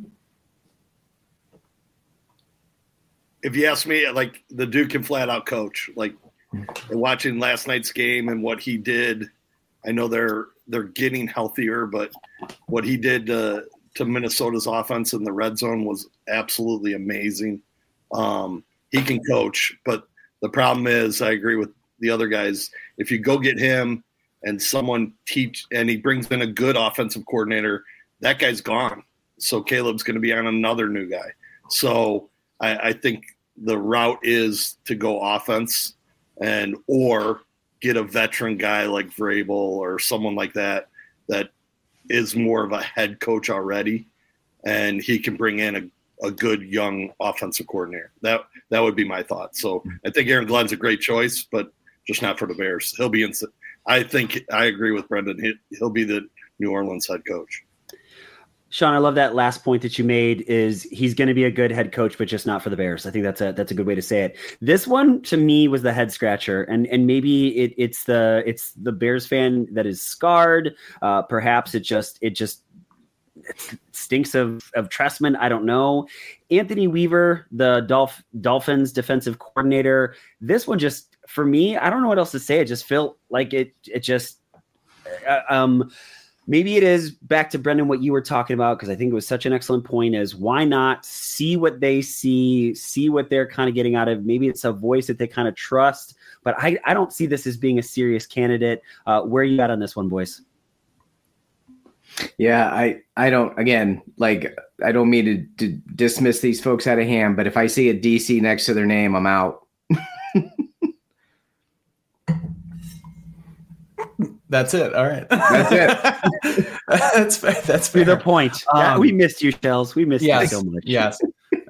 If you ask me, the dude can flat out coach. Watching last night's game and what he did, I know they're getting healthier, but what he did to Minnesota's offense in the red zone was absolutely amazing. He can coach, but the problem is, I agree with the other guys. If you go get him and someone and he brings in a good offensive coordinator, that guy's gone. So Caleb's going to be on another new guy. So I think the route is to go offense. or get a veteran guy like Vrabel or someone like that is more of a head coach already, and he can bring in a good young offensive coordinator. That would be my thought. So I think Aaron Glenn's a great choice, but just not for the Bears. He'll be I think I agree with Brendan. He'll be the New Orleans head coach. Sean, I love that last point that you made is he's going to be a good head coach, but just not for the Bears. I think that's a good way to say it. This one to me was the head scratcher, and maybe it's the Bears fan that is scarred. Perhaps it just stinks of Trestman. I don't know. Anthony Weaver, the Dolphins defensive coordinator. This one just, for me, I don't know what else to say. It just felt like it just, maybe it is back to Brendan, what you were talking about, because I think it was such an excellent point, is why not see what they see what they're kind of getting out of. Maybe it's a voice that they kind of trust, but I don't see this as being a serious candidate. Where are you at on this one, boys? Yeah, I don't mean to dismiss these folks out of hand, but if I see a DC next to their name, I'm out. That's it. All right. That's it. That's fair. That's fair. To the point. We missed you, Shells. We missed you so much. Yes.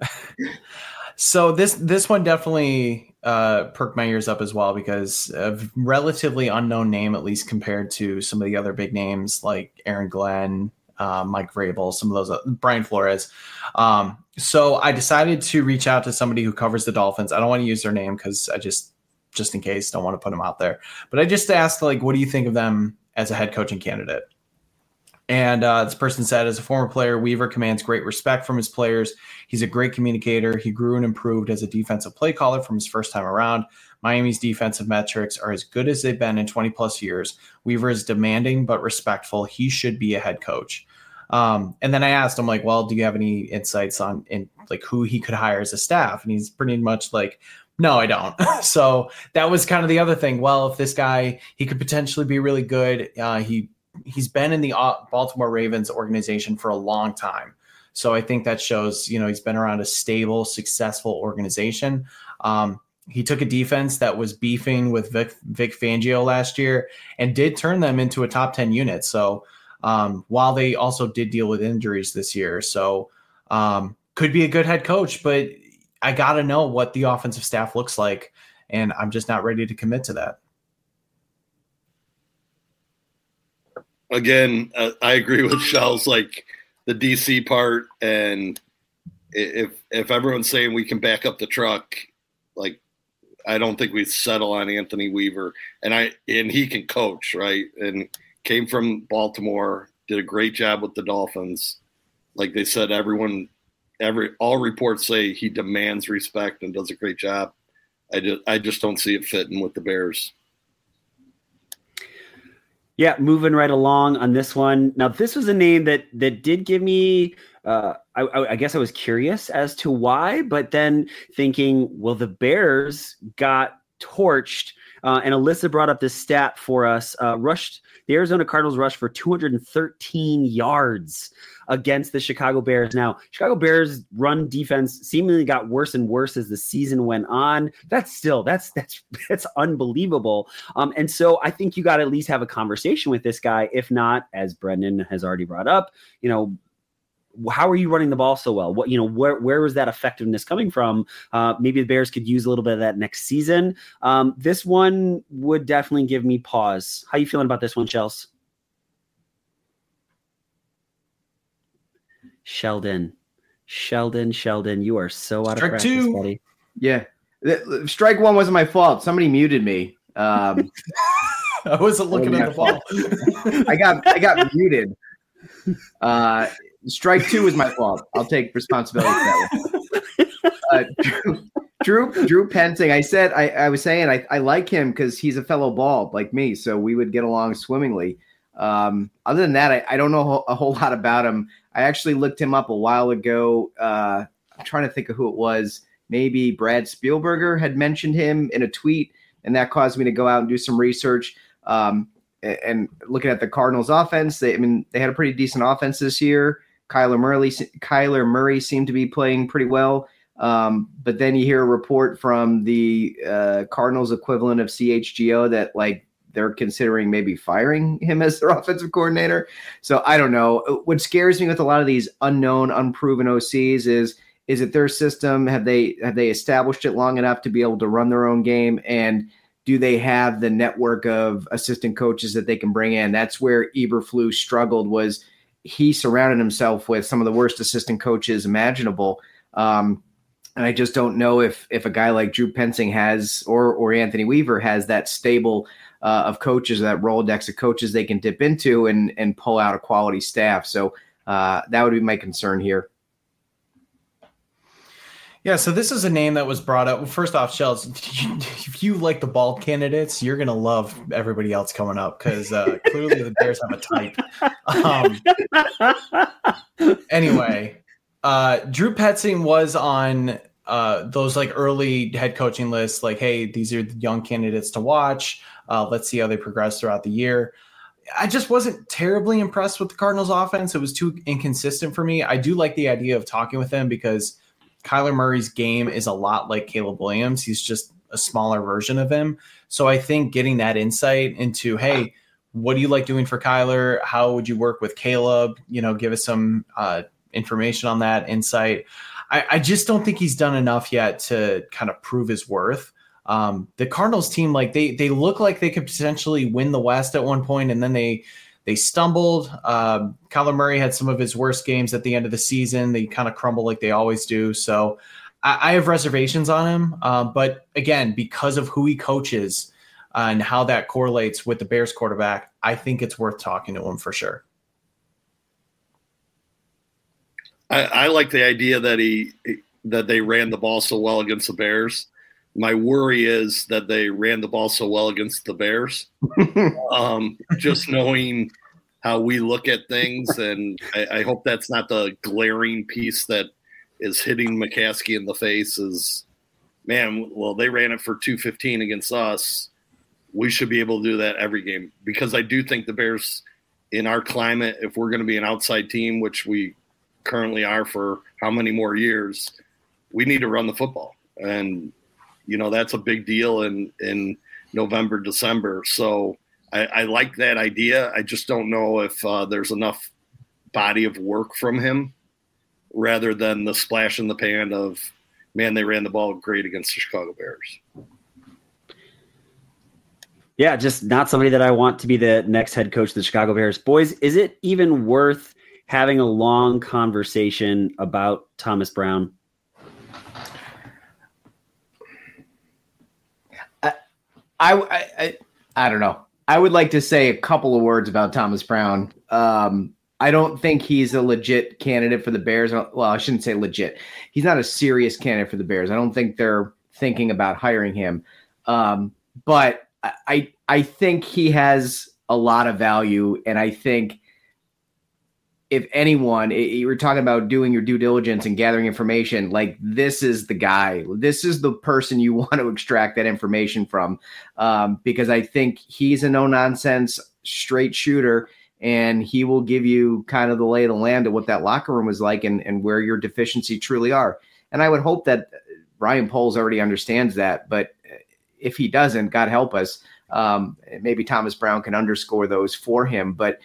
So this one definitely perked my ears up as well, because a relatively unknown name, at least compared to some of the other big names like Aaron Glenn, Mike Vrabel, some of those, Brian Flores. So I decided to reach out to somebody who covers the Dolphins. I don't want to use their name because I just in case, don't want to put them out there. But I just asked, like, what do you think of them as a head coaching candidate? And this person said, as a former player, Weaver commands great respect from his players. He's a great communicator. He grew and improved as a defensive play caller from his first time around. Miami's defensive metrics are as good as they've been in 20 plus years. Weaver is demanding but respectful. He should be a head coach. And then I asked him, like, well, do you have any insights on like who he could hire as a staff? And he's pretty much like, no, I don't. So that was kind of the other thing. Well, if this guy, he could potentially be really good. He's been in the Baltimore Ravens organization for a long time. So I think that shows, he's been around a stable, successful organization. He took a defense that was beefing with Vic Fangio last year and did turn them into a top 10 unit. So while they also did deal with injuries this year, so could be a good head coach, but I got to know what the offensive staff looks like, and I'm just not ready to commit to that. Again, I agree with Shells, like the DC part, and if everyone's saying we can back up the truck, like I don't think we settle on Anthony Weaver, and he can coach, right? And came from Baltimore, did a great job with the Dolphins. Like they said, all reports say he demands respect and does a great job. I just don't see it fitting with the Bears. Yeah, moving right along on this one. Now, this was a name that did give me, I guess I was curious as to why, but then thinking, well, the Bears got torched, and Alyssa brought up this stat for us. The Arizona Cardinals rushed for 213 yards against the Chicago Bears. Now, Chicago Bears run defense seemingly got worse and worse as the season went on. That's unbelievable. And so I think you got to at least have a conversation with this guy. If not, as Brendan has already brought up, how are you running the ball so well? What, where was that effectiveness coming from? Maybe the Bears could use a little bit of that next season. This one would definitely give me pause. How you feeling about this one, Chels? Sheldon, you are so out of practice, two, buddy. Yeah. Strike one wasn't my fault. Somebody muted me. I wasn't looking at the ball. I got muted. Strike two was my fault. I'll take responsibility for that one. Drew Penting. I was saying I like him because he's a fellow bald like me, so we would get along swimmingly. Other than that, I don't know a whole lot about him. I actually looked him up a while ago. I'm trying to think of who it was. Maybe Brad Spielberger had mentioned him in a tweet, and that caused me to go out and do some research. And looking at the Cardinals offense, they had a pretty decent offense this year. Kyler Murray seemed to be playing pretty well. But then you hear a report from the Cardinals equivalent of CHGO that like they're considering maybe firing him as their offensive coordinator. So I don't know. What scares me with a lot of these unknown, unproven OCs is it their system? Have they established it long enough to be able to run their own game? And do they have the network of assistant coaches that they can bring in? That's where Eberflus struggled, was he surrounded himself with some of the worst assistant coaches imaginable. And I just don't know if a guy like Drew Petzing has, or Anthony Weaver has that stable of coaches, that Rolodex of coaches they can dip into and pull out a quality staff. So that would be my concern here. Yeah, so this is a name that was brought up. Well, first off, Shells, if you like the bald candidates, you're going to love everybody else coming up because clearly the Bears have a type. Anyway, Drew Petzing was on those like early head coaching lists, like, hey, these are the young candidates to watch. Let's see how they progress throughout the year. I just wasn't terribly impressed with the Cardinals offense. It was too inconsistent for me. I do like the idea of talking with him because Kyler Murray's game is a lot like Caleb Williams. He's just a smaller version of him. So I think getting that insight into, hey, what do you like doing for Kyler? How would you work with Caleb? Give us some information on that insight. I just don't think he's done enough yet to kind of prove his worth. The Cardinals team, like they look like they could potentially win the West at one point, and then they stumbled. Kyler Murray had some of his worst games at the end of the season. They kind of crumble like they always do. So I have reservations on him. But again, because of who he coaches and how that correlates with the Bears quarterback, I think it's worth talking to him for sure. I like the idea that they ran the ball so well against the Bears. My worry is that they ran the ball so well against the Bears. Just knowing how we look at things, and I hope that's not the glaring piece that is hitting McCaskey in the face is, man, well, they ran it for 215 against us. We should be able to do that every game, because I do think the Bears in our climate, if we're going to be an outside team, which we currently are for how many more years, we need to run the football. And that's a big deal in November, December. So I like that idea. I just don't know if there's enough body of work from him rather than the splash in the pan of, man, they ran the ball great against the Chicago Bears. Yeah, just not somebody that I want to be the next head coach of the Chicago Bears. Boys, is it even worth having a long conversation about Thomas Brown? I don't know. I would like to say a couple of words about Thomas Brown. I don't think he's a legit candidate for the Bears. Well, I shouldn't say legit. He's not a serious candidate for the Bears. I don't think they're thinking about hiring him. But I think he has a lot of value, and I think if anyone, you were talking about doing your due diligence and gathering information, like this is the guy, this is the person you want to extract that information from, because I think he's a no nonsense straight shooter, and he will give you kind of the lay of the land of what that locker room was like and where your deficiency truly are. And I would hope that Ryan Poles already understands that, but if he doesn't, God help us, maybe Thomas Brown can underscore those for him. But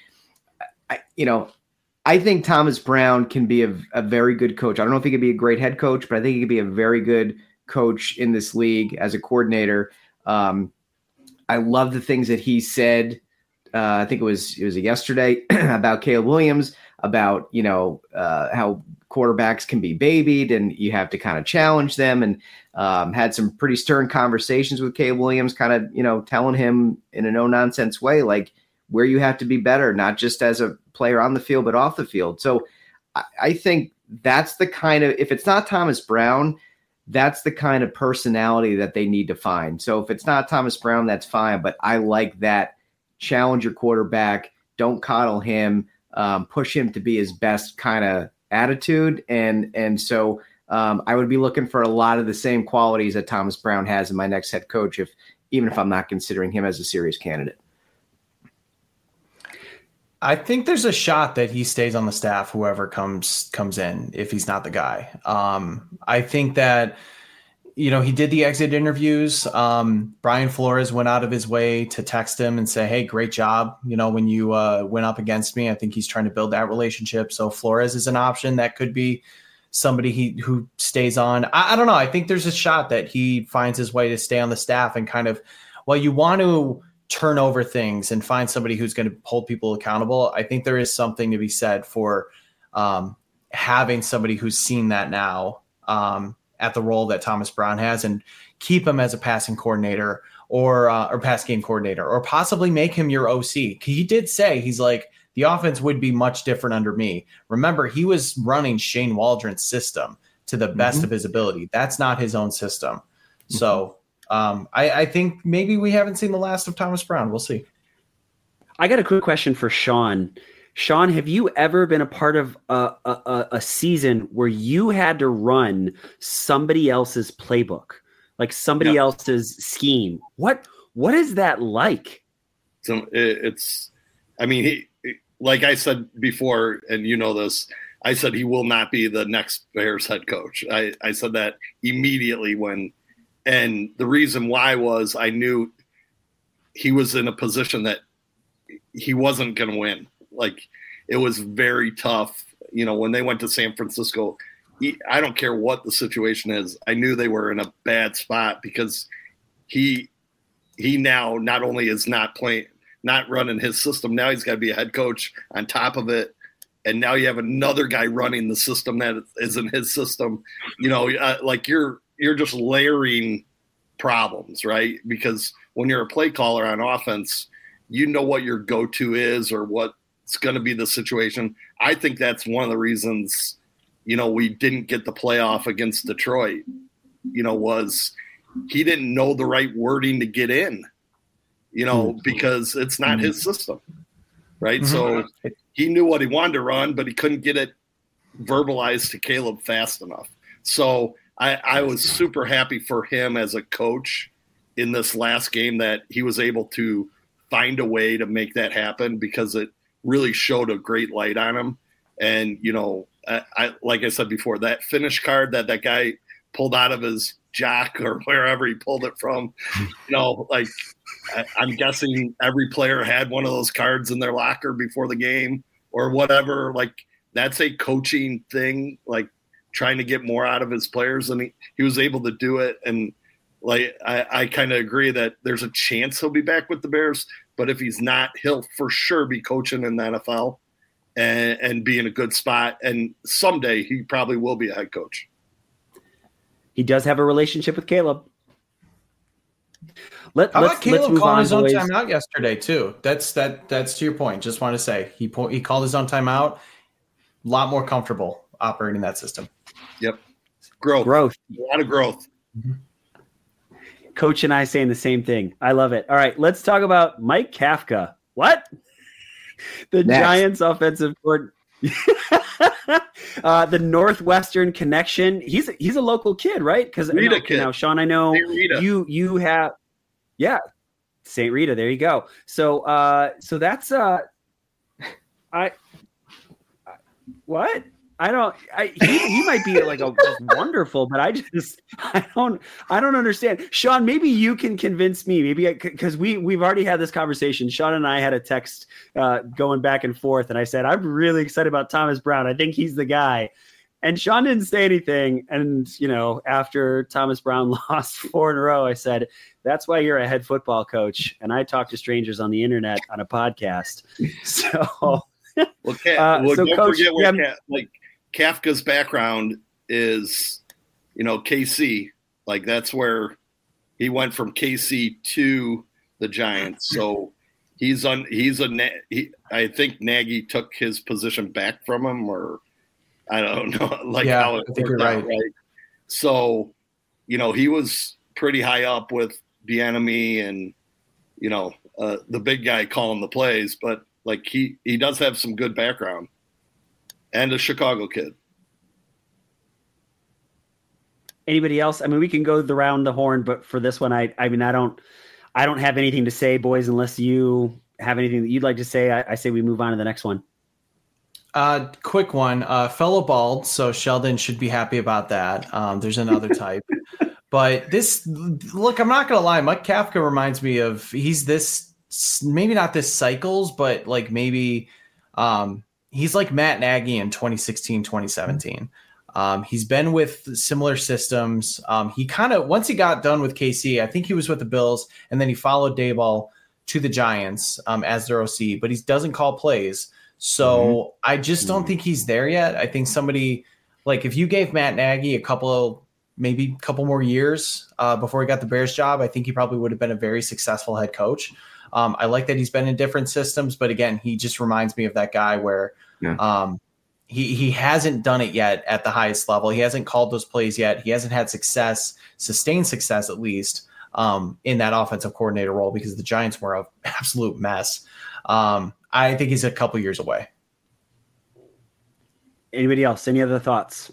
I think Thomas Brown can be a very good coach. I don't know if he could be a great head coach, but I think he could be a very good coach in this league as a coordinator. I love the things that he said. I think it was yesterday about Caleb Williams, about, how quarterbacks can be babied and you have to kind of challenge them, and had some pretty stern conversations with Caleb Williams, kind of, telling him in a no nonsense way, like where you have to be better, not just as a player on the field, but off the field. So I think that's the kind of, if it's not Thomas Brown, that's the kind of personality that they need to find. So if it's not Thomas Brown, that's fine. But I like that. Challenge your quarterback. Don't coddle him. Push him to be his best kind of attitude. And so I would be looking for a lot of the same qualities that Thomas Brown has in my next head coach, even if I'm not considering him as a serious candidate. I think there's a shot that he stays on the staff, whoever comes in, if he's not the guy. I think that, he did the exit interviews. Brian Flores went out of his way to text him and say, hey, great job. When you went up against me, I think he's trying to build that relationship. So Flores is an option. That could be somebody who stays on. I don't know. I think there's a shot that he finds his way to stay on the staff and kind of, you want to turn over things and find somebody who's going to hold people accountable. I think there is something to be said for having somebody who's seen that now at the role that Thomas Brown has, and keep him as a passing coordinator or pass game coordinator, or possibly make him your OC. He did say, he's like, the offense would be much different under me. Remember, he was running Shane Waldron's system to the best of his ability. That's not his own system. So I think maybe we haven't seen the last of Thomas Brown. We'll see. I got a quick question for Sean. Sean, have you ever been a part of a season where you had to run somebody else's playbook, like somebody else's scheme? What is that like? So he, like I said before, and this, I said he will not be the next Bears head coach. I said that immediately and the reason why was I knew he was in a position that he wasn't going to win. Like, it was very tough. When they went to San Francisco, I don't care what the situation is. I knew they were in a bad spot because he now not only is not running his system, now he's got to be a head coach on top of it. And now you have another guy running the system that isn't his system. Like you're just layering problems, right? Because when you're a play caller on offense, what your go-to is or what's going to be the situation. I think that's one of the reasons, we didn't get the playoff against Detroit, was he didn't know the right wording to get in, because it's not his system, right? So he knew what he wanted to run, but he couldn't get it verbalized to Caleb fast enough. So I was super happy for him as a coach in this last game that he was able to find a way to make that happen, because it really showed a great light on him. And, I like I said before, that finish card that guy pulled out of his jock or wherever he pulled it from, I'm guessing every player had one of those cards in their locker before the game or whatever. Like, that's a coaching thing, like trying to get more out of his players, and he was able to do it. And like, I kind of agree that there's a chance he'll be back with the Bears, but if he's not, he'll for sure be coaching in the NFL and be in a good spot. And someday he probably will be a head coach. He does have a relationship with Caleb. How about Caleb calling his own timeout yesterday too? That's to your point. Just want to say he called his own timeout. A lot more comfortable operating that system. Yep. Growth. A lot of growth. Coach and I saying the same thing. I love it. All right, let's talk about Mike Kafka. What? The Giants offensive coordinator. The Northwestern connection. He's a local kid, right? Because now, Sean, I know you have, St. Rita. There you go. So that's what? He might be like a wonderful, but I don't understand. Sean, maybe you can convince me. Maybe because we've already had this conversation. Sean and I had a text going back and forth, and I said I'm really excited about Thomas Brown. I think he's the guy. And Sean didn't say anything. And after Thomas Brown lost 4 in a row, I said, "That's why you're a head football coach." And I talk to strangers on the internet on a podcast. So. Don't forget where Kafka's background is, KC. Like, that's where he went from KC to the Giants. So I think Nagy took his position back from him, or I don't know. How it I think you're right. So, he was pretty high up with Bieniemy and, the big guy calling the plays, but like he does have some good background, and a Chicago kid. Anybody else? I mean, we can go around the horn, but for this one, I don't have anything to say, boys, unless you have anything that you'd like to say, I say we move on to the next one. Quick one. Fellow bald, so Sheldon should be happy about that. There's another type. But this, look, I'm not going to lie. Mike Kafka reminds me of, he's this, maybe not this cycles, but like maybe he's like Matt Nagy in 2016, 2017. He's been with similar systems. He kind of, once he got done with KC, I think he was with the Bills, and then he followed Daboll to the Giants as their OC, but he doesn't call plays. So I just don't think he's there yet. I think somebody, like if you gave Matt Nagy a couple more years before he got the Bears job, I think he probably would have been a very successful head coach. I like that he's been in different systems, but again, he just reminds me of that guy where he hasn't done it yet at the highest level. He hasn't called those plays yet. He hasn't had success, sustained success at least, in that offensive coordinator role because the Giants were an absolute mess. I think he's a couple years away. Anybody else? Any other thoughts?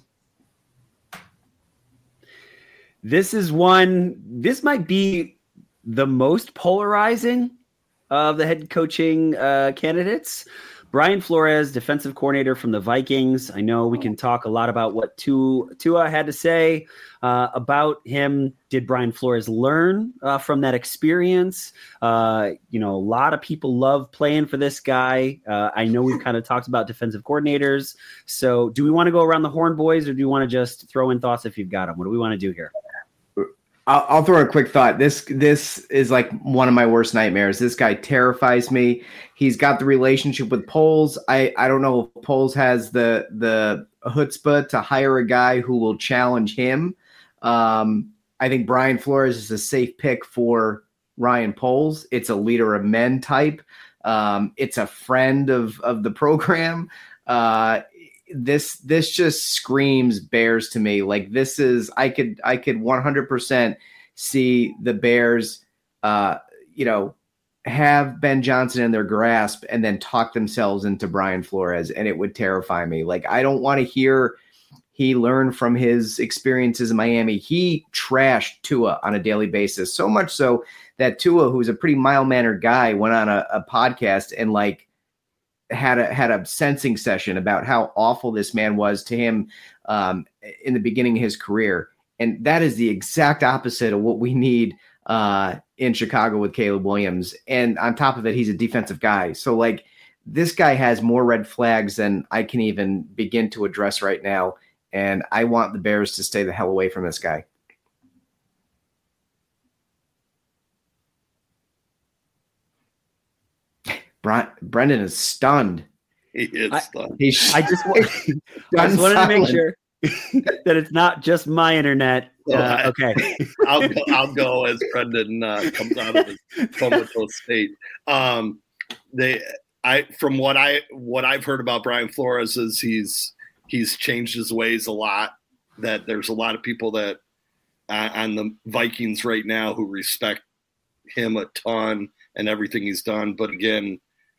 This might be the most polarizing of the head coaching candidates. Brian Flores, defensive coordinator from the Vikings. I know we can talk a lot about what Tua had to say about him. Did Brian Flores learn from that experience? A lot of people love playing for this guy. I know we've kind of talked about defensive coordinators. So do we want to go around the horn, boys, or do you want to just throw in thoughts if you've got them? What do we want to do here? I'll throw a quick thought. This is like one of my worst nightmares. This guy terrifies me. He's got the relationship with Poles. I don't know if Poles has the chutzpah to hire a guy who will challenge him. I think Brian Flores is a safe pick for Ryan Poles. It's a leader of men type. It's a friend of the program. This just screams Bears to me. Like this is, I could 100% see the Bears, have Ben Johnson in their grasp and then talk themselves into Brian Flores, and it would terrify me. Like I don't want to hear he learned from his experiences in Miami. He trashed Tua on a daily basis, so much so that Tua, who's a pretty mild-mannered guy, went on a podcast and like had a sensing session about how awful this man was to him in the beginning of his career. And that is the exact opposite of what we need in Chicago with Caleb Williams. And on top of it, he's a defensive guy. So like this guy has more red flags than I can even begin to address right now. And I want the Bears to stay the hell away from this guy. Brendan is stunned. He is stunned. I just wanted to make sure that it's not just my internet. Okay. I'll go as Brendan comes out of his comatose state. From what I've heard about Brian Flores is he's changed his ways a lot. That there's a lot of people that on the Vikings right now who respect him a ton and everything he's done. But again,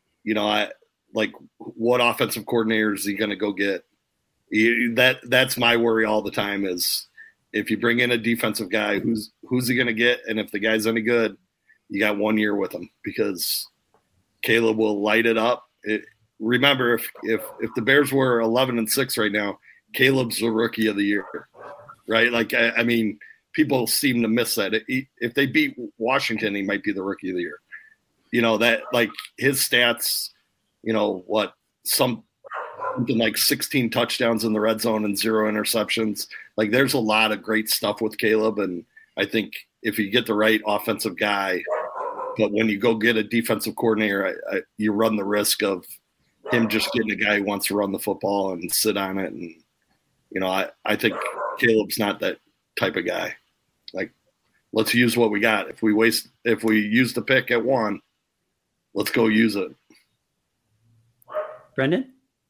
what offensive coordinator is he going to go get? That's my worry all the time is if you bring in a defensive guy, who's he going to get? And if the guy's any good, you got 1 year with him because Caleb will light it up. Remember, if the Bears were 11-6 right now, Caleb's the rookie of the year, right? Like, I mean, people seem to miss that. If they beat Washington, he might be the rookie of the year. That like his stats, something like 16 touchdowns in the red zone and 0 interceptions. Like there's a lot of great stuff with Caleb. And I think if you get the right offensive guy, but when you go get a defensive coordinator, you run the risk of him just getting a guy who wants to run the football and sit on it. And, I think Caleb's not that type of guy. Like, let's use what we got. If we use the pick at 1, let's go use it. Brendan?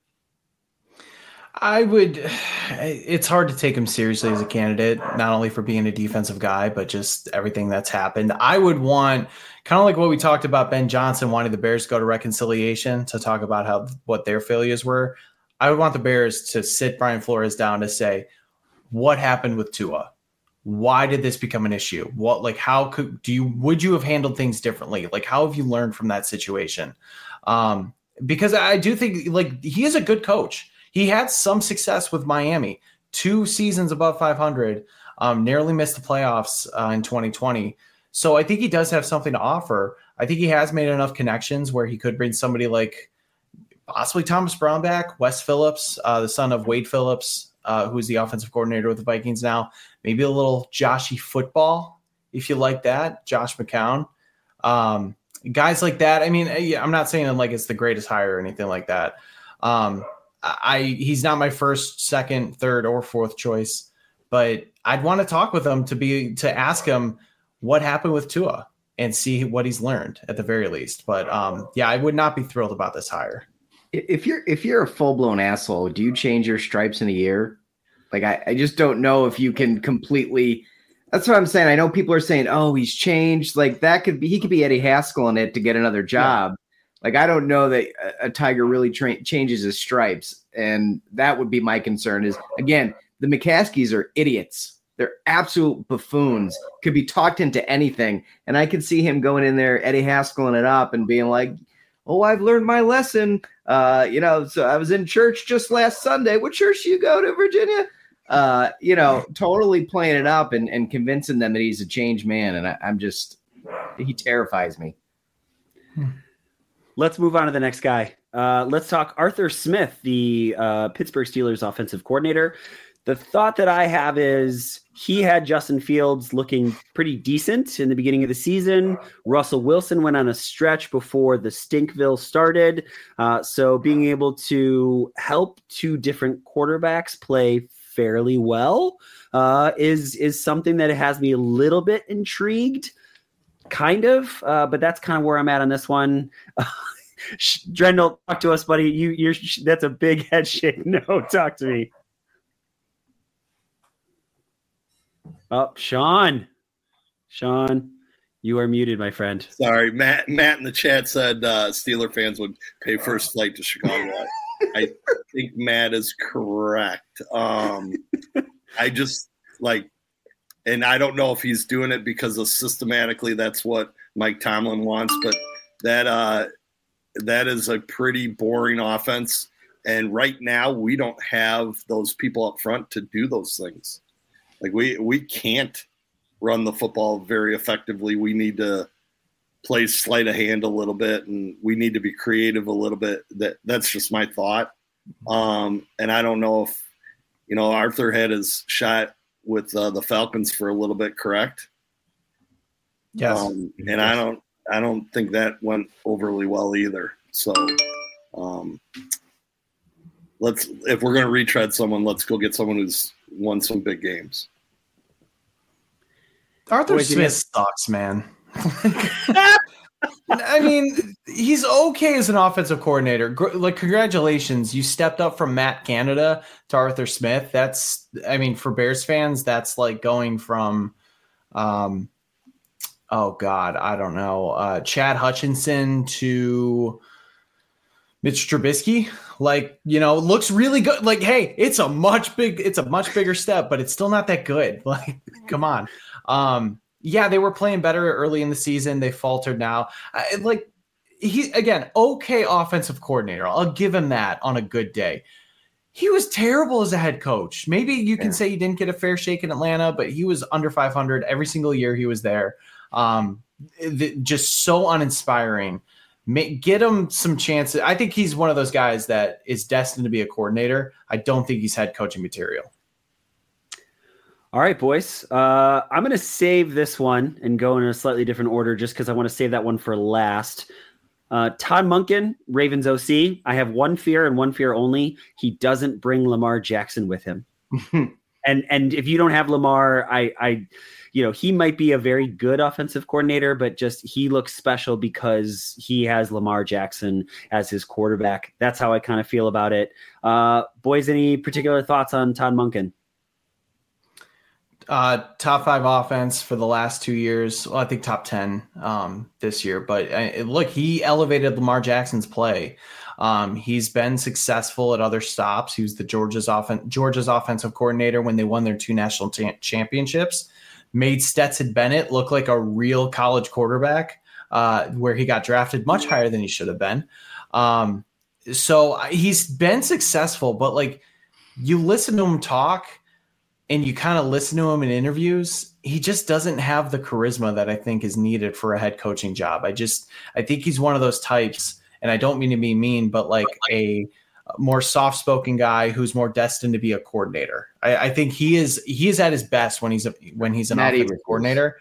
It's hard to take him seriously as a candidate, not only for being a defensive guy, but just everything that's happened. I would want, kind of like what we talked about Ben Johnson wanting the Bears to go to reconciliation to talk about what their failures were. I would want the Bears to sit Brian Flores down to say, what happened with Tua? why did this become an issue? Would you have handled things differently? Like, how have you learned from that situation? Because I do think he is a good coach. He had some success with Miami, 2 seasons above 500, narrowly missed the playoffs in 2020. So I think he does have something to offer. I think he has made enough connections where he could bring somebody like possibly Thomas Brown back, Wes Phillips, the son of Wade Phillips, who is the offensive coordinator with the Vikings now. Maybe a little Joshy football, if you like that, Josh McCown. Guys like that. I mean, I'm not saying like it's the greatest hire or anything like that. He's not my first, second, third, or fourth choice, but I'd want to talk with him to ask him what happened with Tua and see what he's learned at the very least. But I would not be thrilled about this hire. If you're a full blown asshole, do you change your stripes in a year? Like, I just don't know if you can completely. That's what I'm saying. I know people are saying, "Oh, he's changed." Like he could be Eddie Haskell in it to get another job. Yeah. Like, I don't know that a Tiger really changes his stripes, and that would be my concern. Is again, the McCaskies are idiots. They're absolute buffoons. Could be talked into anything, and I could see him going in there, Eddie Haskelling it up, and being like, "Oh, I've learned my lesson." So I was in church just last Sunday. What church do you go to, Virginia? Totally playing it up and convincing them that he's a changed man. And he terrifies me. Let's move on to the next guy. Let's talk Arthur Smith, the Pittsburgh Steelers offensive coordinator. The thought that I have is he had Justin Fields looking pretty decent in the beginning of the season. Russell Wilson went on a stretch before the Stinkville started. So being able to help 2 different quarterbacks play fairly well is something that has me a little bit intrigued, kind of. But that's kind of where I'm at on this one. Drendel, talk to us, buddy. You're that's a big head shake. No, talk to me. Oh, Sean, you are muted, my friend. Sorry, Matt in the chat said Steeler fans would pay first flight to Chicago. I think Matt is correct. I just and I don't know if he's doing it because of systematically that's what Mike Tomlin wants, but that is a pretty boring offense. And right now we don't have those people up front to do those things. Like we can't run the football very effectively. We need to play sleight of hand a little bit, and we need to be creative a little bit. That's just my thought. And I don't know if Arthur had his shot with the Falcons for a little bit, correct? Yes. And I don't think that went overly well either. So if we're going to retread someone, let's go get someone who's won some big games. Arthur Smith sucks, man. I mean, he's okay as an offensive coordinator. Like, congratulations. You stepped up from Matt Canada to Arthur Smith. That's, I mean, for Bears fans, that's like going from, oh God, I don't know, Chad Hutchinson to Mitch Trubisky. Like, looks really good. Like, hey, it's a much bigger step, but it's still not that good. Like, come on. Yeah, they were playing better early in the season. They faltered now. Okay offensive coordinator. I'll give him that on a good day. He was terrible as a head coach. Maybe you can say he didn't get a fair shake in Atlanta, but he was under 500 every single year he was there. Just so uninspiring. Get him some chances. I think he's one of those guys that is destined to be a coordinator. I don't think he's head coaching material. All right, boys. I'm going to save this one and go in a slightly different order just because I want to save that one for last. Todd Monken, Ravens OC. I have one fear and one fear only. He doesn't bring Lamar Jackson with him. And if you don't have Lamar, he might be a very good offensive coordinator, but just he looks special because he has Lamar Jackson as his quarterback. That's how I kind of feel about it. Boys, any particular thoughts on Todd Monken? Top 5 offense for the last 2 years. Well, I think top 10 this year. But look, he elevated Lamar Jackson's play. He's been successful at other stops. He was the Georgia's offensive coordinator when they won their 2 national championships. Made Stetson Bennett look like a real college quarterback, where he got drafted much higher than he should have been. So he's been successful, but like you listen to him talk and you kind of listen to him in interviews, he just doesn't have the charisma that I think is needed for a head coaching job. I think he's one of those types, and I don't mean to be mean, but like a more soft-spoken guy who's more destined to be a coordinator. I think he is at his best when he's an offensive coordinator.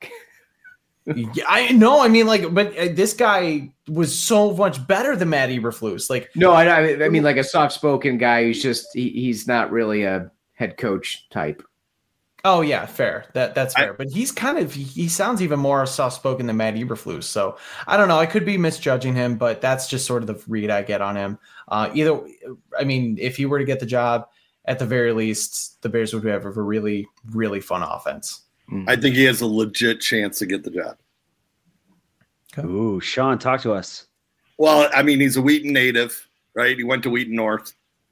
I know. I mean, like, but this guy was so much better than Matt Eberflus. Like, no, I mean, like a soft-spoken guy who's just he's not really a head coach type. Oh yeah, fair. That's fair. But he sounds even more soft-spoken than Matt Eberflus. So I don't know. I could be misjudging him, but that's just sort of the read I get on him. If he were to get the job, at the very least, the Bears would have a really, really fun offense. I think he has a legit chance to get the job. Okay. Ooh, Sean, talk to us. Well, I mean, he's a Wheaton native, right? He went to Wheaton North.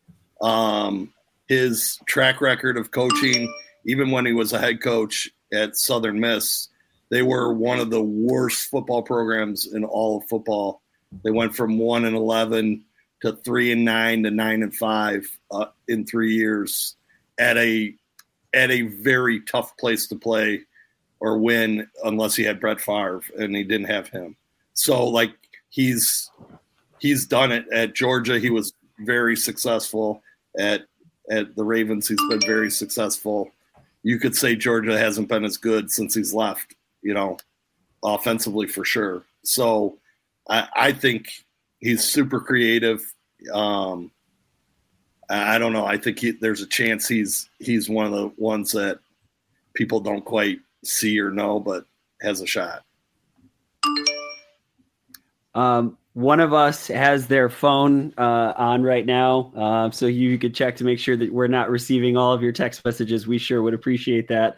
His track record of coaching, even when he was a head coach at Southern Miss, they were one of the worst football programs in all of football. They went from 1-11 to 3-9 to 9-5 in 3 years at a very tough place to play or win unless he had Brett Favre, and he didn't have him. So, like, he's done it at Georgia. He was very successful at the Ravens. He's been very successful. You could say Georgia hasn't been as good since he's left, offensively for sure. So I think he's super creative. I don't know. I think there's a chance he's one of the ones that people don't quite see or know, but has a shot. One of us has their phone on right now, so you could check to make sure that we're not receiving all of your text messages. We sure would appreciate that.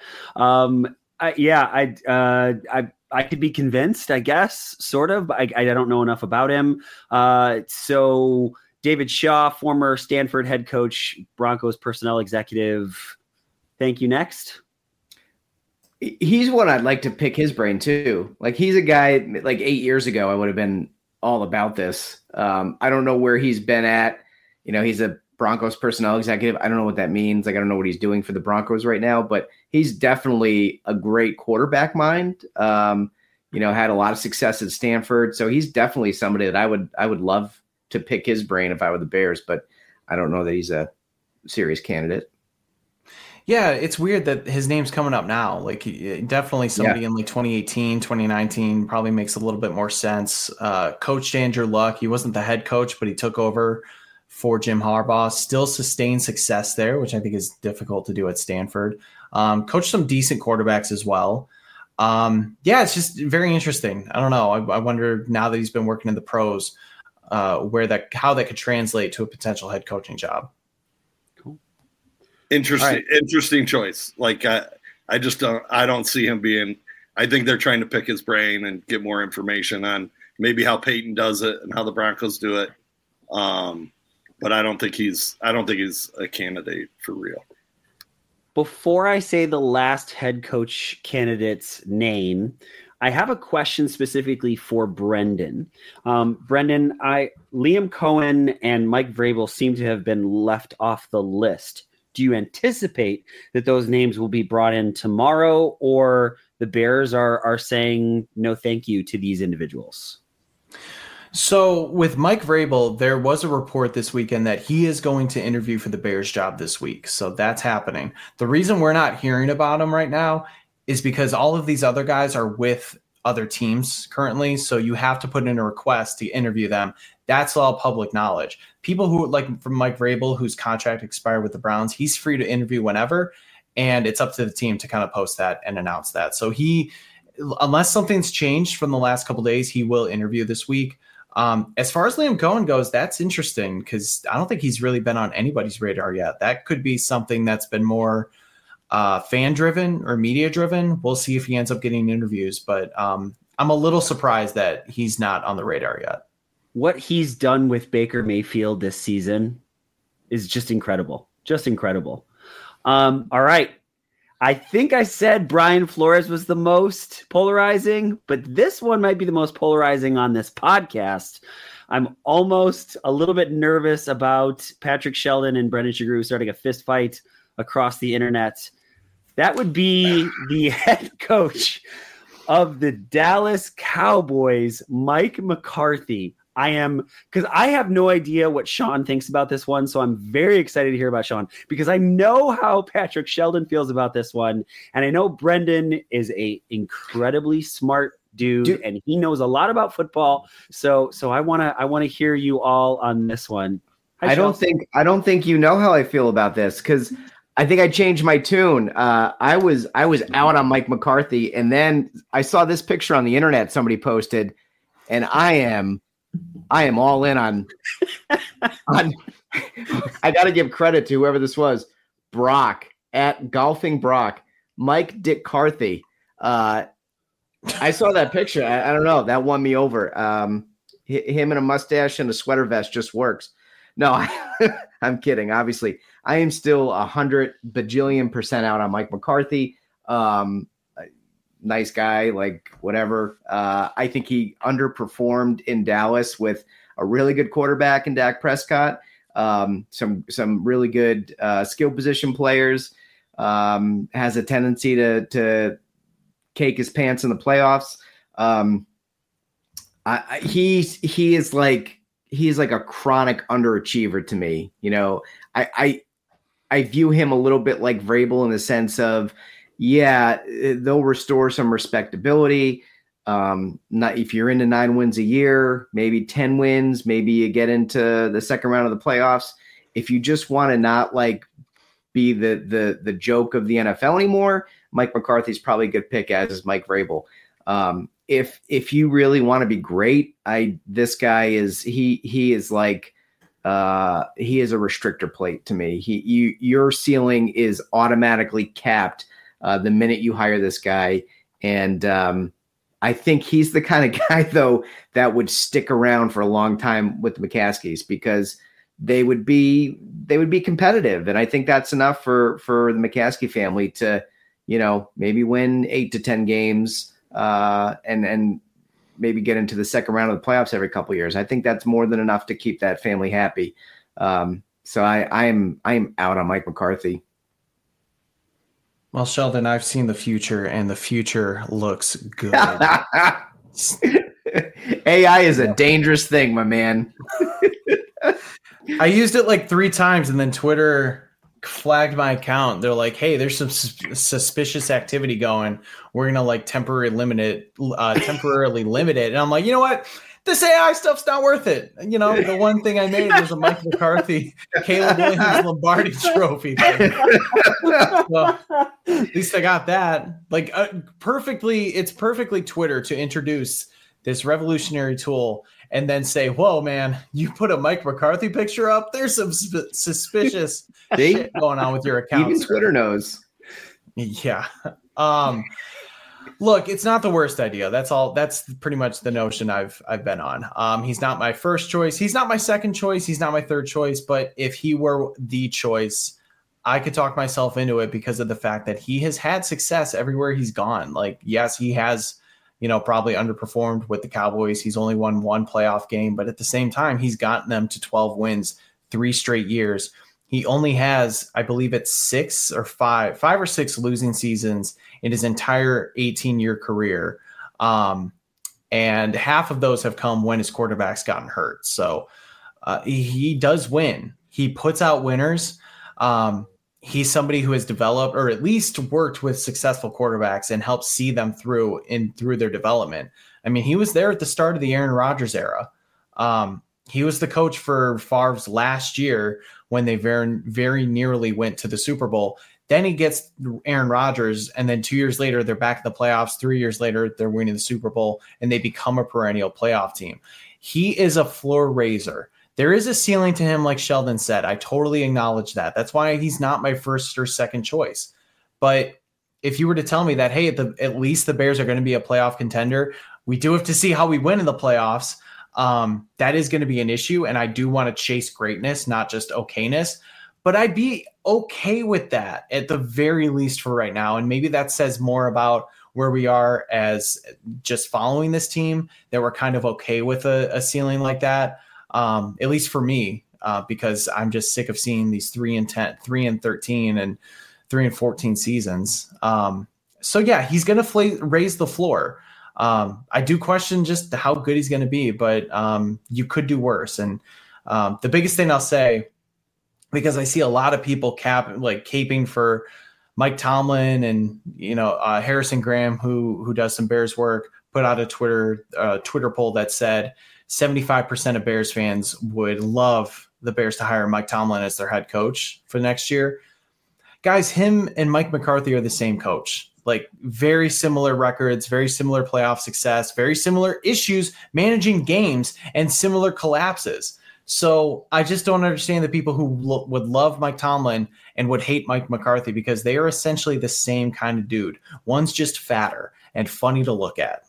I could be convinced, I guess, sort of, but I don't know enough about him. So David Shaw, former Stanford head coach, Broncos personnel executive. Thank you. Next. He's one I'd like to pick his brain too. Like, he's a guy, like 8 years ago, I would have been all about this. I don't know where he's been at. He's a Broncos personnel executive. I don't know what that means. Like, I don't know what he's doing for the Broncos right now, but he's definitely a great quarterback mind. Had a lot of success at Stanford. So he's definitely somebody that I would love to pick his brain if I were the Bears, but I don't know that he's a serious candidate. Yeah, it's weird that his name's coming up now. Like, definitely somebody in like 2018, 2019 probably makes a little bit more sense. Coached Andrew Luck. He wasn't the head coach, but he took over for Jim Harbaugh. Still sustained success there, which I think is difficult to do at Stanford. Coached some decent quarterbacks as well. It's just very interesting. I don't know. I wonder, now that he's been working in the pros, how that could translate to a potential head coaching job. Interesting choice. Like, I don't see him being. I think they're trying to pick his brain and get more information on maybe how Peyton does it and how the Broncos do it. But I don't think he's a candidate for real. Before I say the last head coach candidate's name, I have a question specifically for Brendan. Brendan, Liam Cohen and Mike Vrabel seem to have been left off the list. Do you anticipate that those names will be brought in tomorrow, or the Bears are saying no thank you to these individuals? So with Mike Vrabel, there was a report this weekend that he is going to interview for the Bears job this week. So that's happening. The reason we're not hearing about him right now is because all of these other guys are with other teams currently. So you have to put in a request to interview them. That's all public knowledge. People who, like from Mike Vrabel, whose contract expired with the Browns, he's free to interview whenever, and it's up to the team to kind of post that and announce that. So unless something's changed from the last couple of days, he will interview this week. As far as Liam Cohen goes, that's interesting because I don't think he's really been on anybody's radar yet. That could be something that's been more fan-driven or media-driven. We'll see if he ends up getting interviews, but I'm a little surprised that he's not on the radar yet. what he's done with Baker Mayfield this season is just incredible. Just incredible. All right. I think I said Brian Flores was the most polarizing, but this one might be the most polarizing on this podcast. I'm almost a little bit nervous about Patrick Sheldon and Brendan Shagru starting a fist fight across the internet. That would be the head coach of the Dallas Cowboys, Mike McCarthy. Because I have no idea what Sean thinks about this one, so I'm very excited to hear about Sean, because I know how Patrick Sheldon feels about this one, and I know Brendan is a incredibly smart dude, and he knows a lot about football. So I want to hear you all on this one. Hi, I don't think you know how I feel about this, because I think I changed my tune. I was out on Mike McCarthy, and then I saw this picture on the internet somebody posted, and I am all in on I got to give credit to whoever this was, Brock at Golfing Brock, Mike Dick Carthy. I saw that picture. I don't know. That won me over. Him in a mustache and a sweater vest just works. No, I'm kidding. Obviously, I am still 100 bajillion% out on Mike McCarthy. Nice guy, like whatever. I think he underperformed in Dallas with a really good quarterback in Dak Prescott. Some really good skill position players. Has a tendency to cake his pants in the playoffs. He is like a chronic underachiever to me. You know, I view him a little bit like Vrabel in the sense of, yeah, they'll restore some respectability. Not if you're into 9 wins a year, maybe 10 wins, maybe you get into the second round of the playoffs. If you just want to not like be the joke of the NFL anymore, Mike McCarthy's probably a good pick, as is Mike Vrabel. If you really want to be great, this guy is he is a restrictor plate to me. Your ceiling is automatically capped the minute you hire this guy. And I think he's the kind of guy, though, that would stick around for a long time with the McCaskies, because they would be competitive. And I think that's enough for the McCaskey family to, you know, maybe win 8 to 10 games and maybe get into the second round of the playoffs every couple of years. I think that's more than enough to keep that family happy. So I'm out on Mike McCarthy. Well, Sheldon, I've seen the future, and the future looks good. AI is a dangerous thing, my man. I used it like 3 times, and then Twitter flagged my account. They're like, hey, there's some suspicious activity going. We're going to like temporarily limit it. And I'm like, you know what? This AI stuff's not worth it. You know, the one thing I made was a Mike McCarthy, Caleb Williams Lombardi trophy thing. So, at least I got that. Like it's perfectly Twitter to introduce this revolutionary tool and then say, whoa, man, you put a Mike McCarthy picture up? There's some suspicious shit going on with your account. Even Twitter knows. Yeah. Look, it's not the worst idea. That's all. That's pretty much the notion I've been on. He's not my first choice. He's not my second choice. He's not my third choice. But if he were the choice, I could talk myself into it because of the fact that he has had success everywhere he's gone. Like, yes, he has, you know, probably underperformed with the Cowboys. He's only won 1 playoff game, but at the same time, he's gotten them to 12 wins 3 straight years. He only has, I believe it's 5 or 6 losing seasons in his entire 18-year career. And half of those have come when his quarterback's gotten hurt. So he does win. He puts out winners. He's somebody who has developed or at least worked with successful quarterbacks and helped see them through their development. I mean, he was there at the start of the Aaron Rodgers era. He was the coach for Favre's last year when they very, very nearly went to the Super Bowl. Then he gets Aaron Rodgers, and then 2 years later, they're back in the playoffs. 3 years later, they're winning the Super Bowl, and they become a perennial playoff team. He is a floor raiser. There is a ceiling to him, like Sheldon said. I totally acknowledge that. That's why he's not my first or second choice. But if you were to tell me that, hey, at least the Bears are going to be a playoff contender, we do have to see how we win in the playoffs. that is going to be an issue. And I do want to chase greatness, not just okayness. But I'd be okay with that at the very least for right now. And maybe that says more about where we are as just following this team, that we're kind of okay with a ceiling like that, at least for me, because I'm just sick of seeing these 3-10, 3-13, and 3-14 seasons. So yeah, he's going to raise the floor. I do question just how good he's going to be, but you could do worse. And the biggest thing I'll say, because I see a lot of people caping for Mike Tomlin and, Harrison Graham, who does some Bears work, put out a Twitter poll that said 75% of Bears fans would love the Bears to hire Mike Tomlin as their head coach for next year. Guys, him and Mike McCarthy are the same coach. Like, very similar records, very similar playoff success, very similar issues managing games, and similar collapses. So I just don't understand the people who would love Mike Tomlin and would hate Mike McCarthy, because they are essentially the same kind of dude. One's just fatter and funny to look at.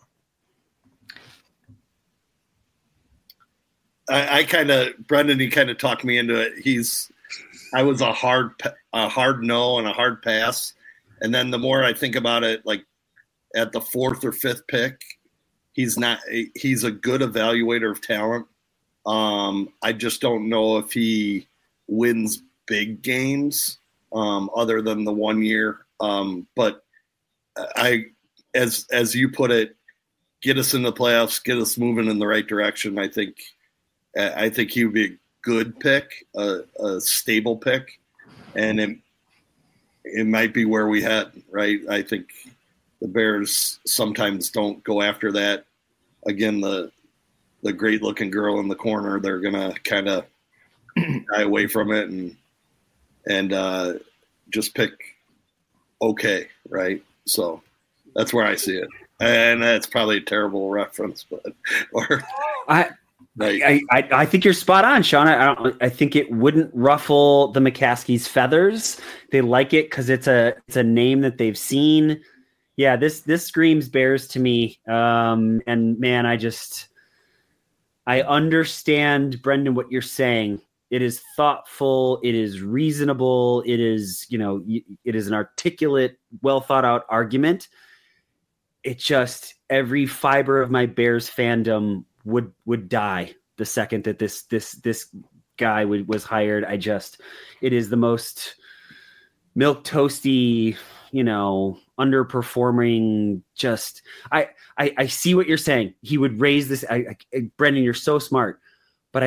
Brendan, he kind of talked me into it. I was a hard no and a hard pass. And then the more I think about it, like at the 4th or 5th pick, he's a good evaluator of talent. I just don't know if he wins big games, other than the 1 year. But as you put it, get us in the playoffs, get us moving in the right direction. I think he would be a good pick, a stable pick, and it might be where we head, right? I think the Bears sometimes don't go after that. Again, the great-looking girl in the corner, they're going to kind of shy away from it and just pick okay, right? So that's where I see it. And that's probably a terrible reference, but I think you're spot on, Sean. I think it wouldn't ruffle the McCaskies' feathers. They like it because it's a name that they've seen. Yeah, this screams Bears to me. And man, I understand, Brendan, what you're saying. It is thoughtful. It is reasonable. It is, it is an articulate, well thought out argument. It just, every fiber of my Bears fandom would die the second that this guy was hired. It is the most milk toasty, underperforming. Just I see what you're saying. He would raise this. Brendan, you're so smart, but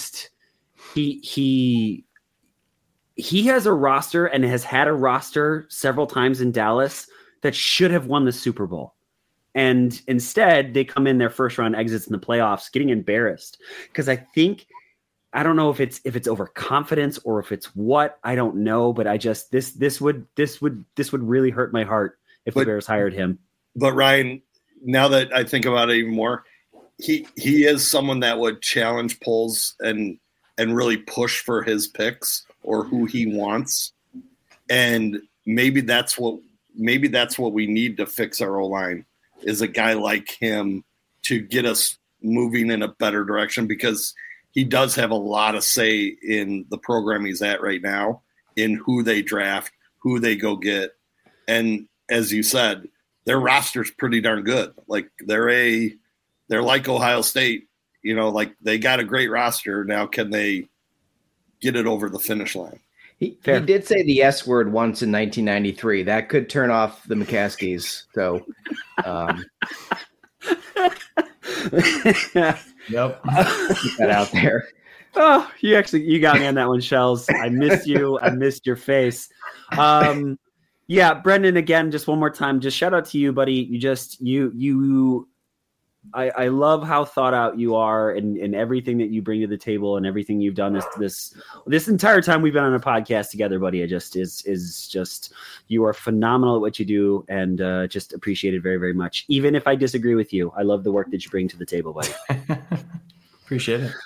he has a roster and has had a roster several times in Dallas that should have won the Super Bowl. And instead, they come in their first round exits in the playoffs, getting embarrassed. Because I don't know if it's overconfidence or if it's what, I don't know. But this would really hurt my heart if the Bears hired him. But Ryan, now that I think about it even more, he is someone that would challenge polls and really push for his picks or who he wants. And maybe that's what we need to fix our O-line, is a guy like him to get us moving in a better direction, because he does have a lot of say in the program he's at right now, in who they draft, who they go get. And as you said, their roster's pretty darn good. Like they're like Ohio State, like they got a great roster. Now, can they get it over the finish line? He did say the S word once in 1993. That could turn off the McCaskies. So, yep, keep that out there. Oh, you got me on that one, Shells. I missed you. I missed your face. Yeah, Brendan, again, just one more time, just shout out to you, buddy. I love how thought out you are and everything that you bring to the table and everything you've done this entire time we've been on a podcast together, buddy. It just is just, you are phenomenal at what you do, and just appreciate it very, very much. Even if I disagree with you, I love the work that you bring to the table, buddy. Appreciate it.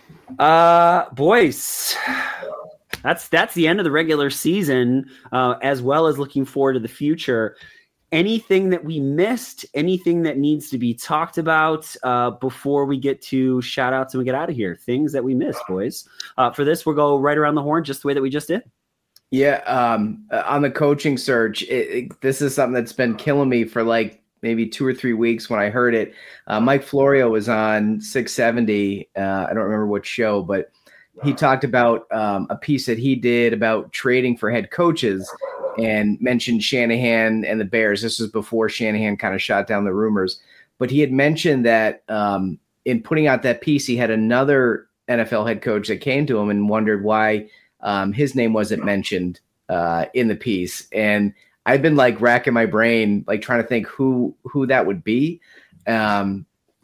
Boys, that's the end of the regular season, as well as looking forward to the future. anything that we missed, anything that needs to be talked about before we get to shout outs and we get out of here? Things that we missed, boys. For this, we'll go right around the horn just the way that we just did. Yeah. On the coaching search, this is something that's been killing me for like maybe 2 or 3 weeks when I heard it. Mike Florio was on 670. I don't remember what show, but he talked about a piece that he did about trading for head coaches and mentioned Shanahan and the Bears. This was before Shanahan kind of shot down the rumors. But he had mentioned that in putting out that piece, he had another NFL head coach that came to him and wondered why his name wasn't mentioned in the piece. And I've been like racking my brain, like trying to think who that would be. Kind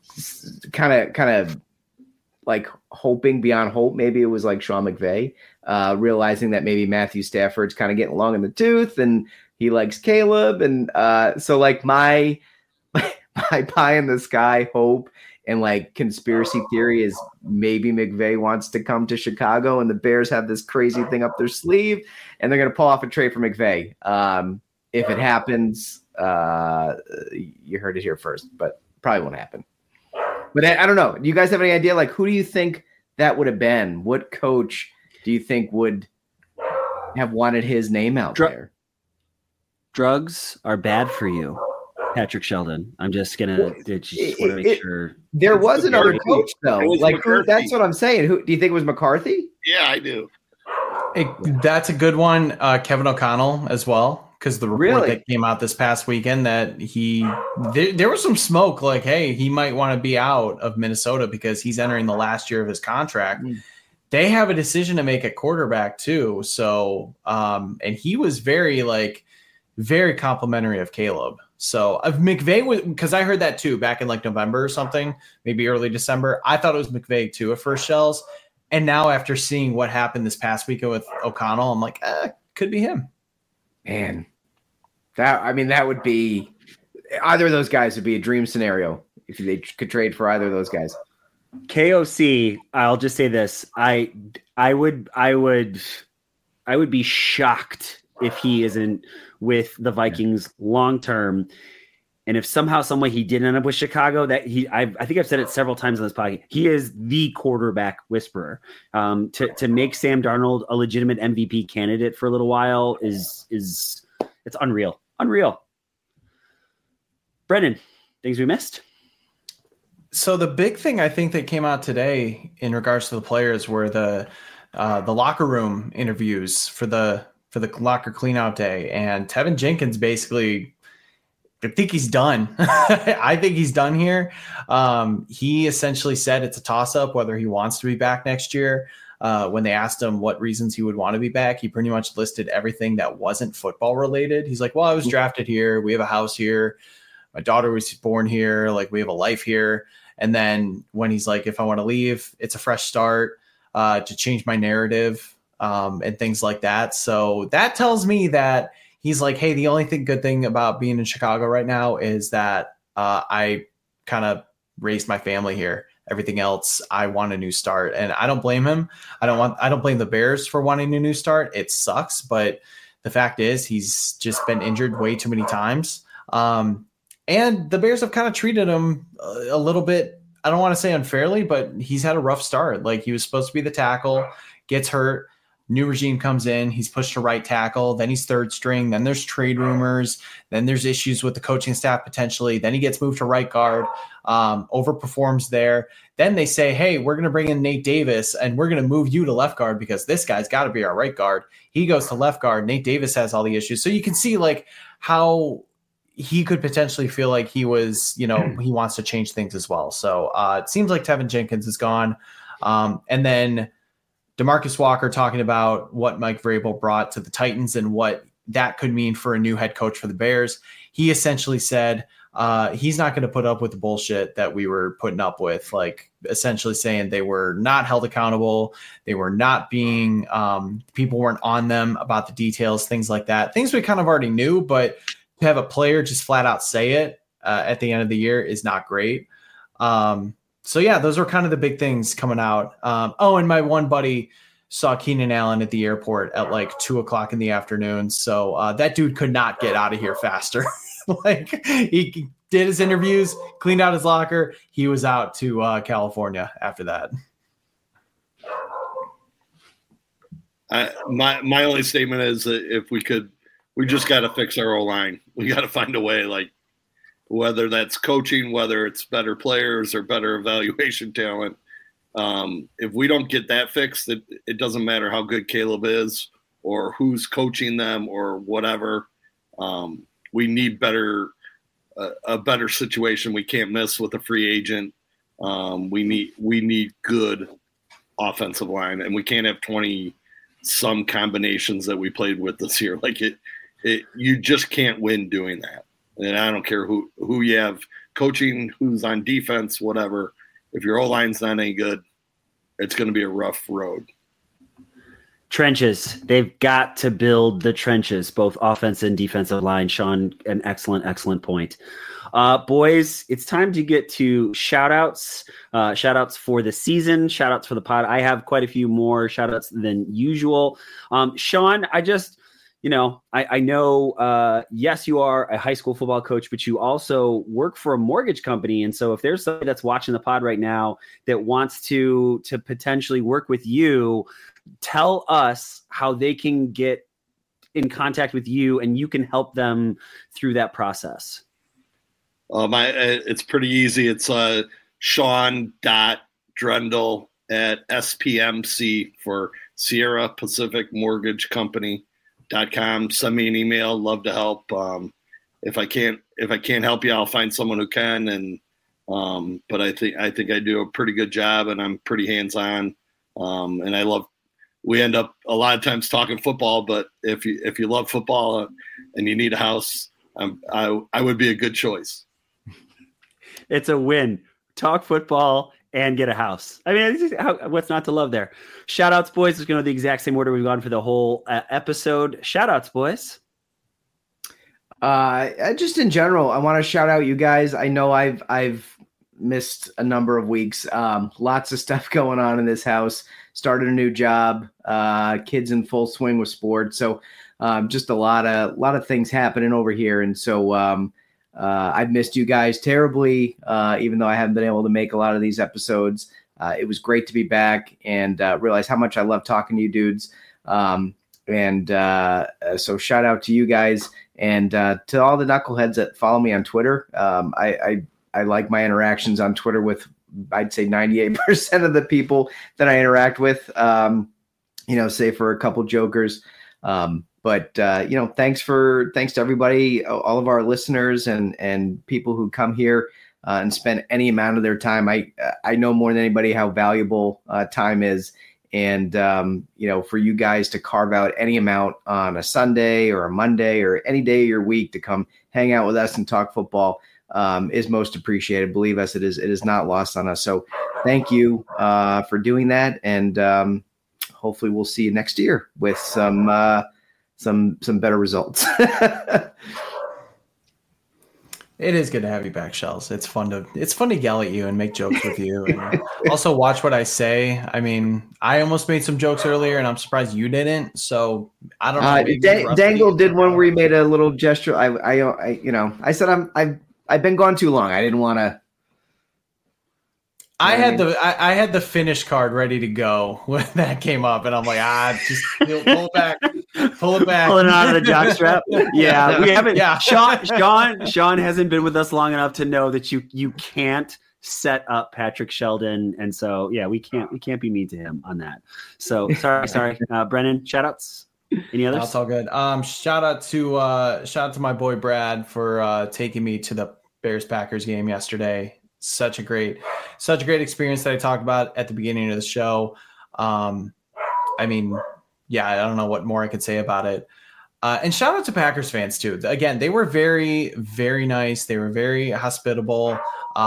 of like hoping beyond hope. Maybe it was like Sean McVay, realizing that maybe Matthew Stafford's kind of getting long in the tooth and he likes Caleb. And so like my pie in the sky hope and like conspiracy theory is maybe McVay wants to come to Chicago and the Bears have this crazy thing up their sleeve and they're going to pull off a trade for McVay. If it happens, you heard it here first, but probably won't happen. But I don't know. Do you guys have any idea? Like, who do you think that would have been? What coach do you think would have wanted his name out there? Drugs are bad for you, Patrick Sheldon. I'm just gonna want to make sure. There was another coach though. Like, that's what I'm saying. Who do you think it was McCarthy? Yeah, I do. That's a good one. Kevin O'Connell as well. Because the report that came out this past weekend that there was some smoke like, hey, he might want to be out of Minnesota because he's entering the last year of his contract. They have a decision to make at quarterback too. So, and he was very complimentary of Caleb. So if McVay was, because I heard that too back in like November or something, maybe early December. I thought it was McVay too at first, Shells. And now after seeing what happened this past weekend with O'Connell, I'm like, could be him. Man, that would be either of those guys would be a dream scenario if they could trade for either of those guys. KOC, I'll just say this. I would be shocked if he isn't with the Vikings long term. And if somehow, some way he did end up with Chicago, I think I've said it several times on this podcast. He is the quarterback whisperer. To make Sam Darnold a legitimate MVP candidate for a little while is it's unreal. Unreal. Brendan, things we missed? So the big thing I think that came out today in regards to the players were the locker room interviews for the locker cleanout day, and Tevin Jenkins basically. I think he's done. I think he's done here. He essentially said it's a toss-up whether he wants to be back next year. When they asked him what reasons he would want to be back, he pretty much listed everything that wasn't football related. He's like, well, I was drafted here. We have a house here. My daughter was born here. Like, we have a life here. And then when he's like, if I want to leave, it's a fresh start to change my narrative and things like that. So that tells me that he's like, hey, the only good thing about being in Chicago right now is that I kind of raised my family here. Everything else, I want a new start. And I don't blame him. I don't blame the Bears for wanting a new start. It sucks. But the fact is he's just been injured way too many times. And the Bears have kind of treated him a little bit, I don't want to say unfairly, but he's had a rough start. Like, he was supposed to be the tackle, gets hurt. New regime comes in, he's pushed to right tackle, then he's third string, then there's trade rumors, then there's issues with the coaching staff potentially, then he gets moved to right guard, overperforms there. Then they say, hey, we're going to bring in Nate Davis and we're going to move you to left guard because this guy's got to be our right guard. He goes to left guard. Nate Davis has all the issues. So you can see like how he could potentially feel like he was, he wants to change things as well. So it seems like Tevin Jenkins is gone. And then DeMarcus Walker talking about what Mike Vrabel brought to the Titans and what that could mean for a new head coach for the Bears. He essentially said he's not going to put up with the bullshit that we were putting up with, like essentially saying they were not held accountable. They were not being people weren't on them about the details, things like that. Things we kind of already knew, but to have a player just flat out say it at the end of the year is not great. So, yeah, those are kind of the big things coming out. And my one buddy saw Keenan Allen at the airport at like 2:00 in the afternoon. So that dude could not get out of here faster. Like he did his interviews, cleaned out his locker. He was out to California after that. My only statement is that if we just got to fix our O-line. We got to find a way, like whether that's coaching, whether it's better players or better evaluation talent. If we don't get that fixed, it doesn't matter how good Caleb is or who's coaching them or whatever. We need a better situation. We can't miss with a free agent. We need good offensive line, and we can't have 20 some combinations that we played with this year. Like you just can't win doing that. And I don't care who you have coaching, who's on defense, whatever. If your O-line's not any good, it's going to be a rough road. Trenches. They've got to build the trenches, both offense and defensive line. Sean, an excellent point. Boys, it's time to get to shout-outs. Shout-outs for the season, shout-outs for the pod. I have quite a few more shout-outs than usual. Sean, I know, yes, you are a high school football coach, but you also work for a mortgage company. And so if there's somebody that's watching the pod right now that wants to potentially work with you, tell us how they can get in contact with you and you can help them through that process. It's pretty easy. It's Sean.Drendel at SPMC for Sierra Pacific Mortgage Company.com. Send me an email. Love to help. If I can't help you, I'll find someone who can. And but I think I do a pretty good job, and I'm pretty hands-on. And we end up a lot of times talking football, but if you love football and you need a house, I would be a good choice. It's a win. Talk football and get a house. I mean, what's not to love there? Shout outs, boys. It's going to be the exact same order we've gone for the whole episode. Shout outs, boys. Just in general, I want to shout out you guys. I know I've missed a number of weeks. Lots of stuff going on in this house. Started a new job. Kids in full swing with sports. So just a lot of things happening over here. And so I've missed you guys terribly, even though I haven't been able to make a lot of these episodes. It was great to be back and realize how much I love talking to you dudes. So shout out to you guys and to all the knuckleheads that follow me on Twitter. I like my interactions on Twitter with, I'd say 98% of the people that I interact with, say for a couple jokers. But thanks to everybody, all of our listeners and people who come here and spend any amount of their time. I know more than anybody how valuable time is. And, for you guys to carve out any amount on a Sunday or a Monday or any day of your week to come hang out with us and talk football is most appreciated. Believe us, it is not lost on us. So thank you for doing that. And hopefully we'll see you next year with some better results. It is good to have you back, Shells. It's fun to yell at you and make jokes with you, and also watch what I say. I mean, I almost made some jokes earlier, and I'm surprised you didn't. So I don't know. Dangle did one where he made a little gesture. I said I've been gone too long. I didn't want to. I had the finish card ready to go when that came up, and I'm like, just pull it back. Pulling it out of the jockstrap. Yeah, we haven't. Yeah. Sean hasn't been with us long enough to know that you can't set up Patrick Sheldon, and so yeah, we can't be mean to him on that. So sorry, Brennan. Shout outs. Any others? That's all good. Shout out to my boy Brad for taking me to the Bears-Packers game yesterday. Such a great experience that I talked about at the beginning of the show. I don't know what more I could say about it. And shout out to Packers fans too. Again, they were very, very nice. They were very hospitable.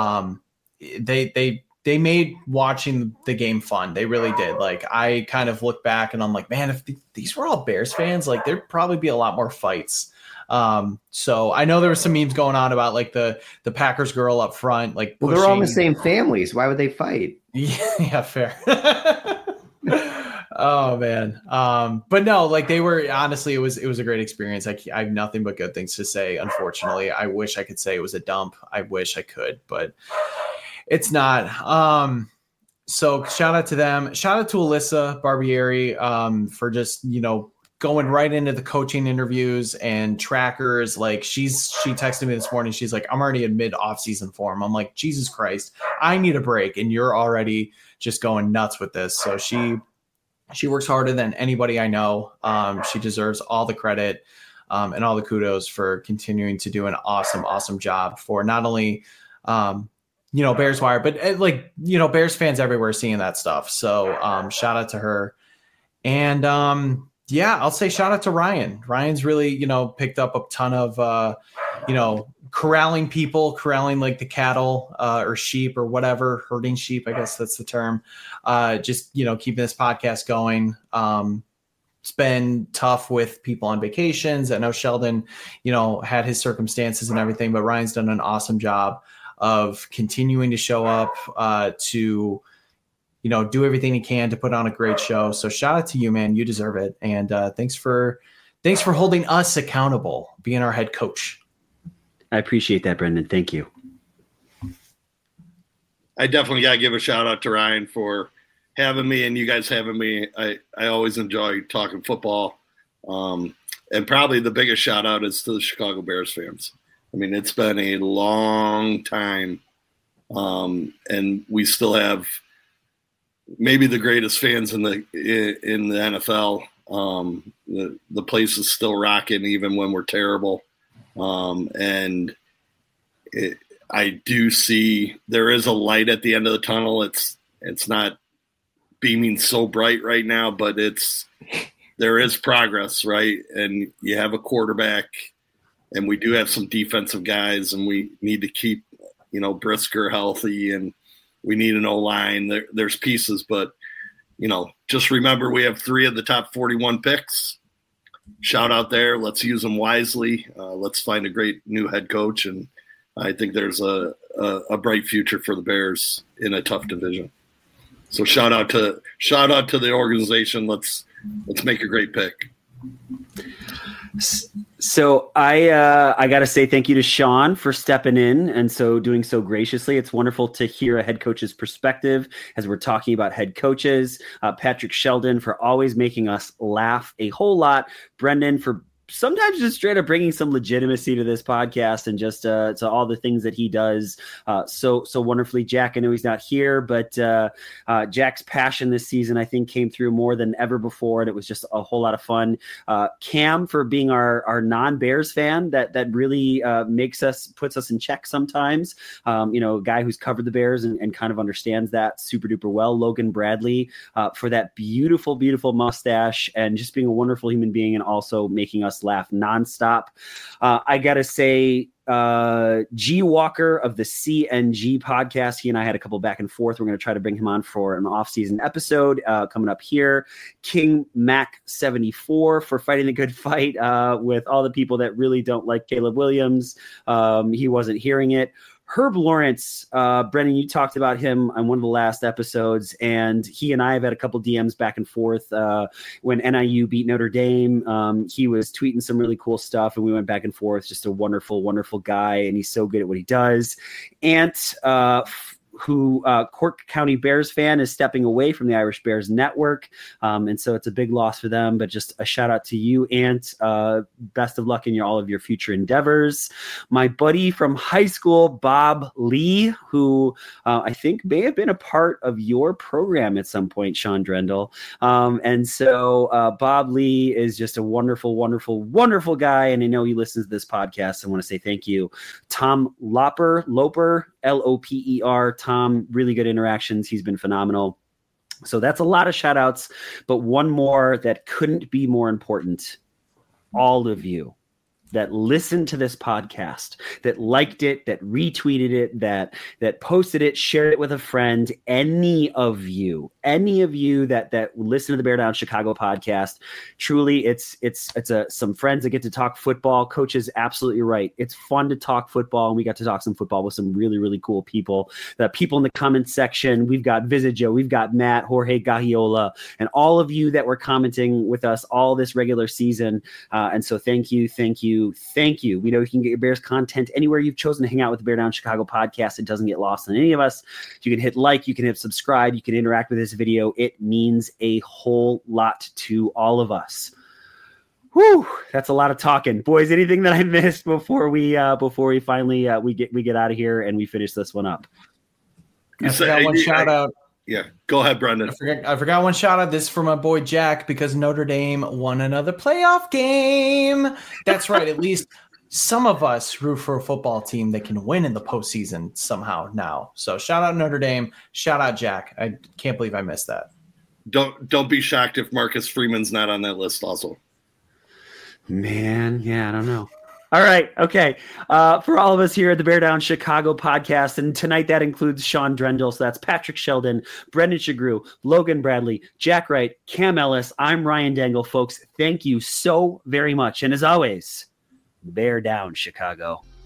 They made watching the game fun. They really did. Like, I kind of look back and I'm like, man, if these were all Bears fans, like there'd probably be a lot more fights. So I know there were some memes going on about like the Packers girl up front, like they're all in the same families. Why would they fight? Yeah, fair. Oh man. But no, like they were, honestly, it was a great experience. I have nothing but good things to say. Unfortunately, I wish I could say it was a dump. I wish I could, but it's not. So shout out to them. Shout out to Alyssa Barbieri for just, going right into the coaching interviews and trackers. Like she texted me this morning. She's like, I'm already in mid off season form. I'm like, Jesus Christ, I need a break. And you're already just going nuts with this. So she works harder than anybody I know. She deserves all the credit and all the kudos for continuing to do an awesome job for not only, Bears Wire, but Bears fans everywhere seeing that stuff. So shout out to her. And I'll say shout out to Ryan. Ryan's really, picked up a ton of, corralling like the cattle or sheep or whatever, herding sheep. I guess that's the term. Just, keeping this podcast going. It's been tough with people on vacations. I know Sheldon, had his circumstances and everything, but Ryan's done an awesome job of continuing to show up to do everything he can to put on a great show. So shout out to you, man. You deserve it. And thanks for holding us accountable, being our head coach. I appreciate that, Brendan. Thank you. I definitely got to give a shout out to Ryan for having me and you guys having me. I always enjoy talking football. And probably the biggest shout out is to the Chicago Bears fans. I mean, it's been a long time. And we still have maybe the greatest fans in the NFL. The place is still rocking even when we're terrible. I do see there is a light at the end of the tunnel. It's not beaming so bright right now, but there is progress, right? And you have a quarterback, and we do have some defensive guys, and we need to keep, Brisker healthy, and we need an O-line. There's pieces, but, just remember we have 3 of the top 41 picks. Shout out there. Let's use them wisely. Let's find a great new head coach, and I think there's a bright future for the Bears in a tough division. So shout out to the organization. Let's make a great pick. So I got to say thank you to Sean for stepping in and doing so graciously. It's wonderful to hear a head coach's perspective as we're talking about head coaches. Patrick Sheldon for always making us laugh a whole lot. Brendan for sometimes just straight up bringing some legitimacy to this podcast and just to all the things that he does so wonderfully. Jack, I know he's not here, but Jack's passion this season, I think, came through more than ever before, and it was just a whole lot of fun. Cam for being our non-Bears fan that really puts us in check sometimes. A guy who's covered the Bears and kind of understands that super duper well. Logan Bradley for that beautiful, beautiful mustache and just being a wonderful human being and also making us laugh nonstop. I gotta say, G Walker of the CNG podcast. He and I had a couple back and forth. We're going to try to bring him on for an off-season episode coming up here. King Mac 74 for fighting a good fight with all the people that really don't like Caleb Williams. He wasn't hearing it. Herb Lawrence, Brendan, you talked about him on one of the last episodes, and he and I have had a couple DMs back and forth. When NIU beat Notre Dame, he was tweeting some really cool stuff, and we went back and forth. Just a wonderful, wonderful guy, and he's so good at what he does. Ant, who Cork County Bears fan, is stepping away from the Irish Bears network. And so it's a big loss for them, but just a shout out to you, Ant. Best of luck in all of your future endeavors. My buddy from high school, Bob Lee, who I think may have been a part of your program at some point, Sean Drendel. And so Bob Lee is just a wonderful, wonderful, wonderful guy. And I know he listens to this podcast. I want to say thank you. Tom Loper, Loper, Tom, really good interactions. He's been phenomenal. So that's a lot of shout outs, but one more that couldn't be more important. All of you that listened to this podcast, that liked it, that retweeted it, that posted it, shared it with a friend, any of you that listen to the Bear Down Chicago podcast, truly it's some friends that get to talk football. Coach is absolutely right. It's fun to talk football, and we got to talk some football with some really, really cool people. The people in the comment section, we've got Visijo, we've got Matt, Jorge Gagiola, and all of you that were commenting with us all this regular season. And so thank you. We know you can get your Bears content anywhere you've chosen to hang out with the Bear Down Chicago podcast. It doesn't get lost on any of us. You can hit like, you can hit subscribe, you can interact with this video. It means a whole lot to all of us. Whew, that's a lot of talking, boys. Anything that I missed before we finally we get out of here and we finish this one up? I forgot one shout out. Yeah, go ahead, Brendan. I forgot one shout out. This is for my boy Jack, because Notre Dame won another playoff game. That's right. At least some of us root for a football team that can win in the postseason somehow now. So shout out Notre Dame. Shout out Jack. I can't believe I missed that. Don't be shocked if Marcus Freeman's not on that list also. Man, yeah, I don't know. All right. Okay. For all of us here at the Bear Down Chicago podcast, and tonight that includes Sean Drendel. So that's Patrick Sheldon, Brendan Shagrew, Logan Bradley, Jack Wright, Cam Ellis. I'm Ryan Dangle, folks. Thank you so very much. And as always, Bear Down Chicago.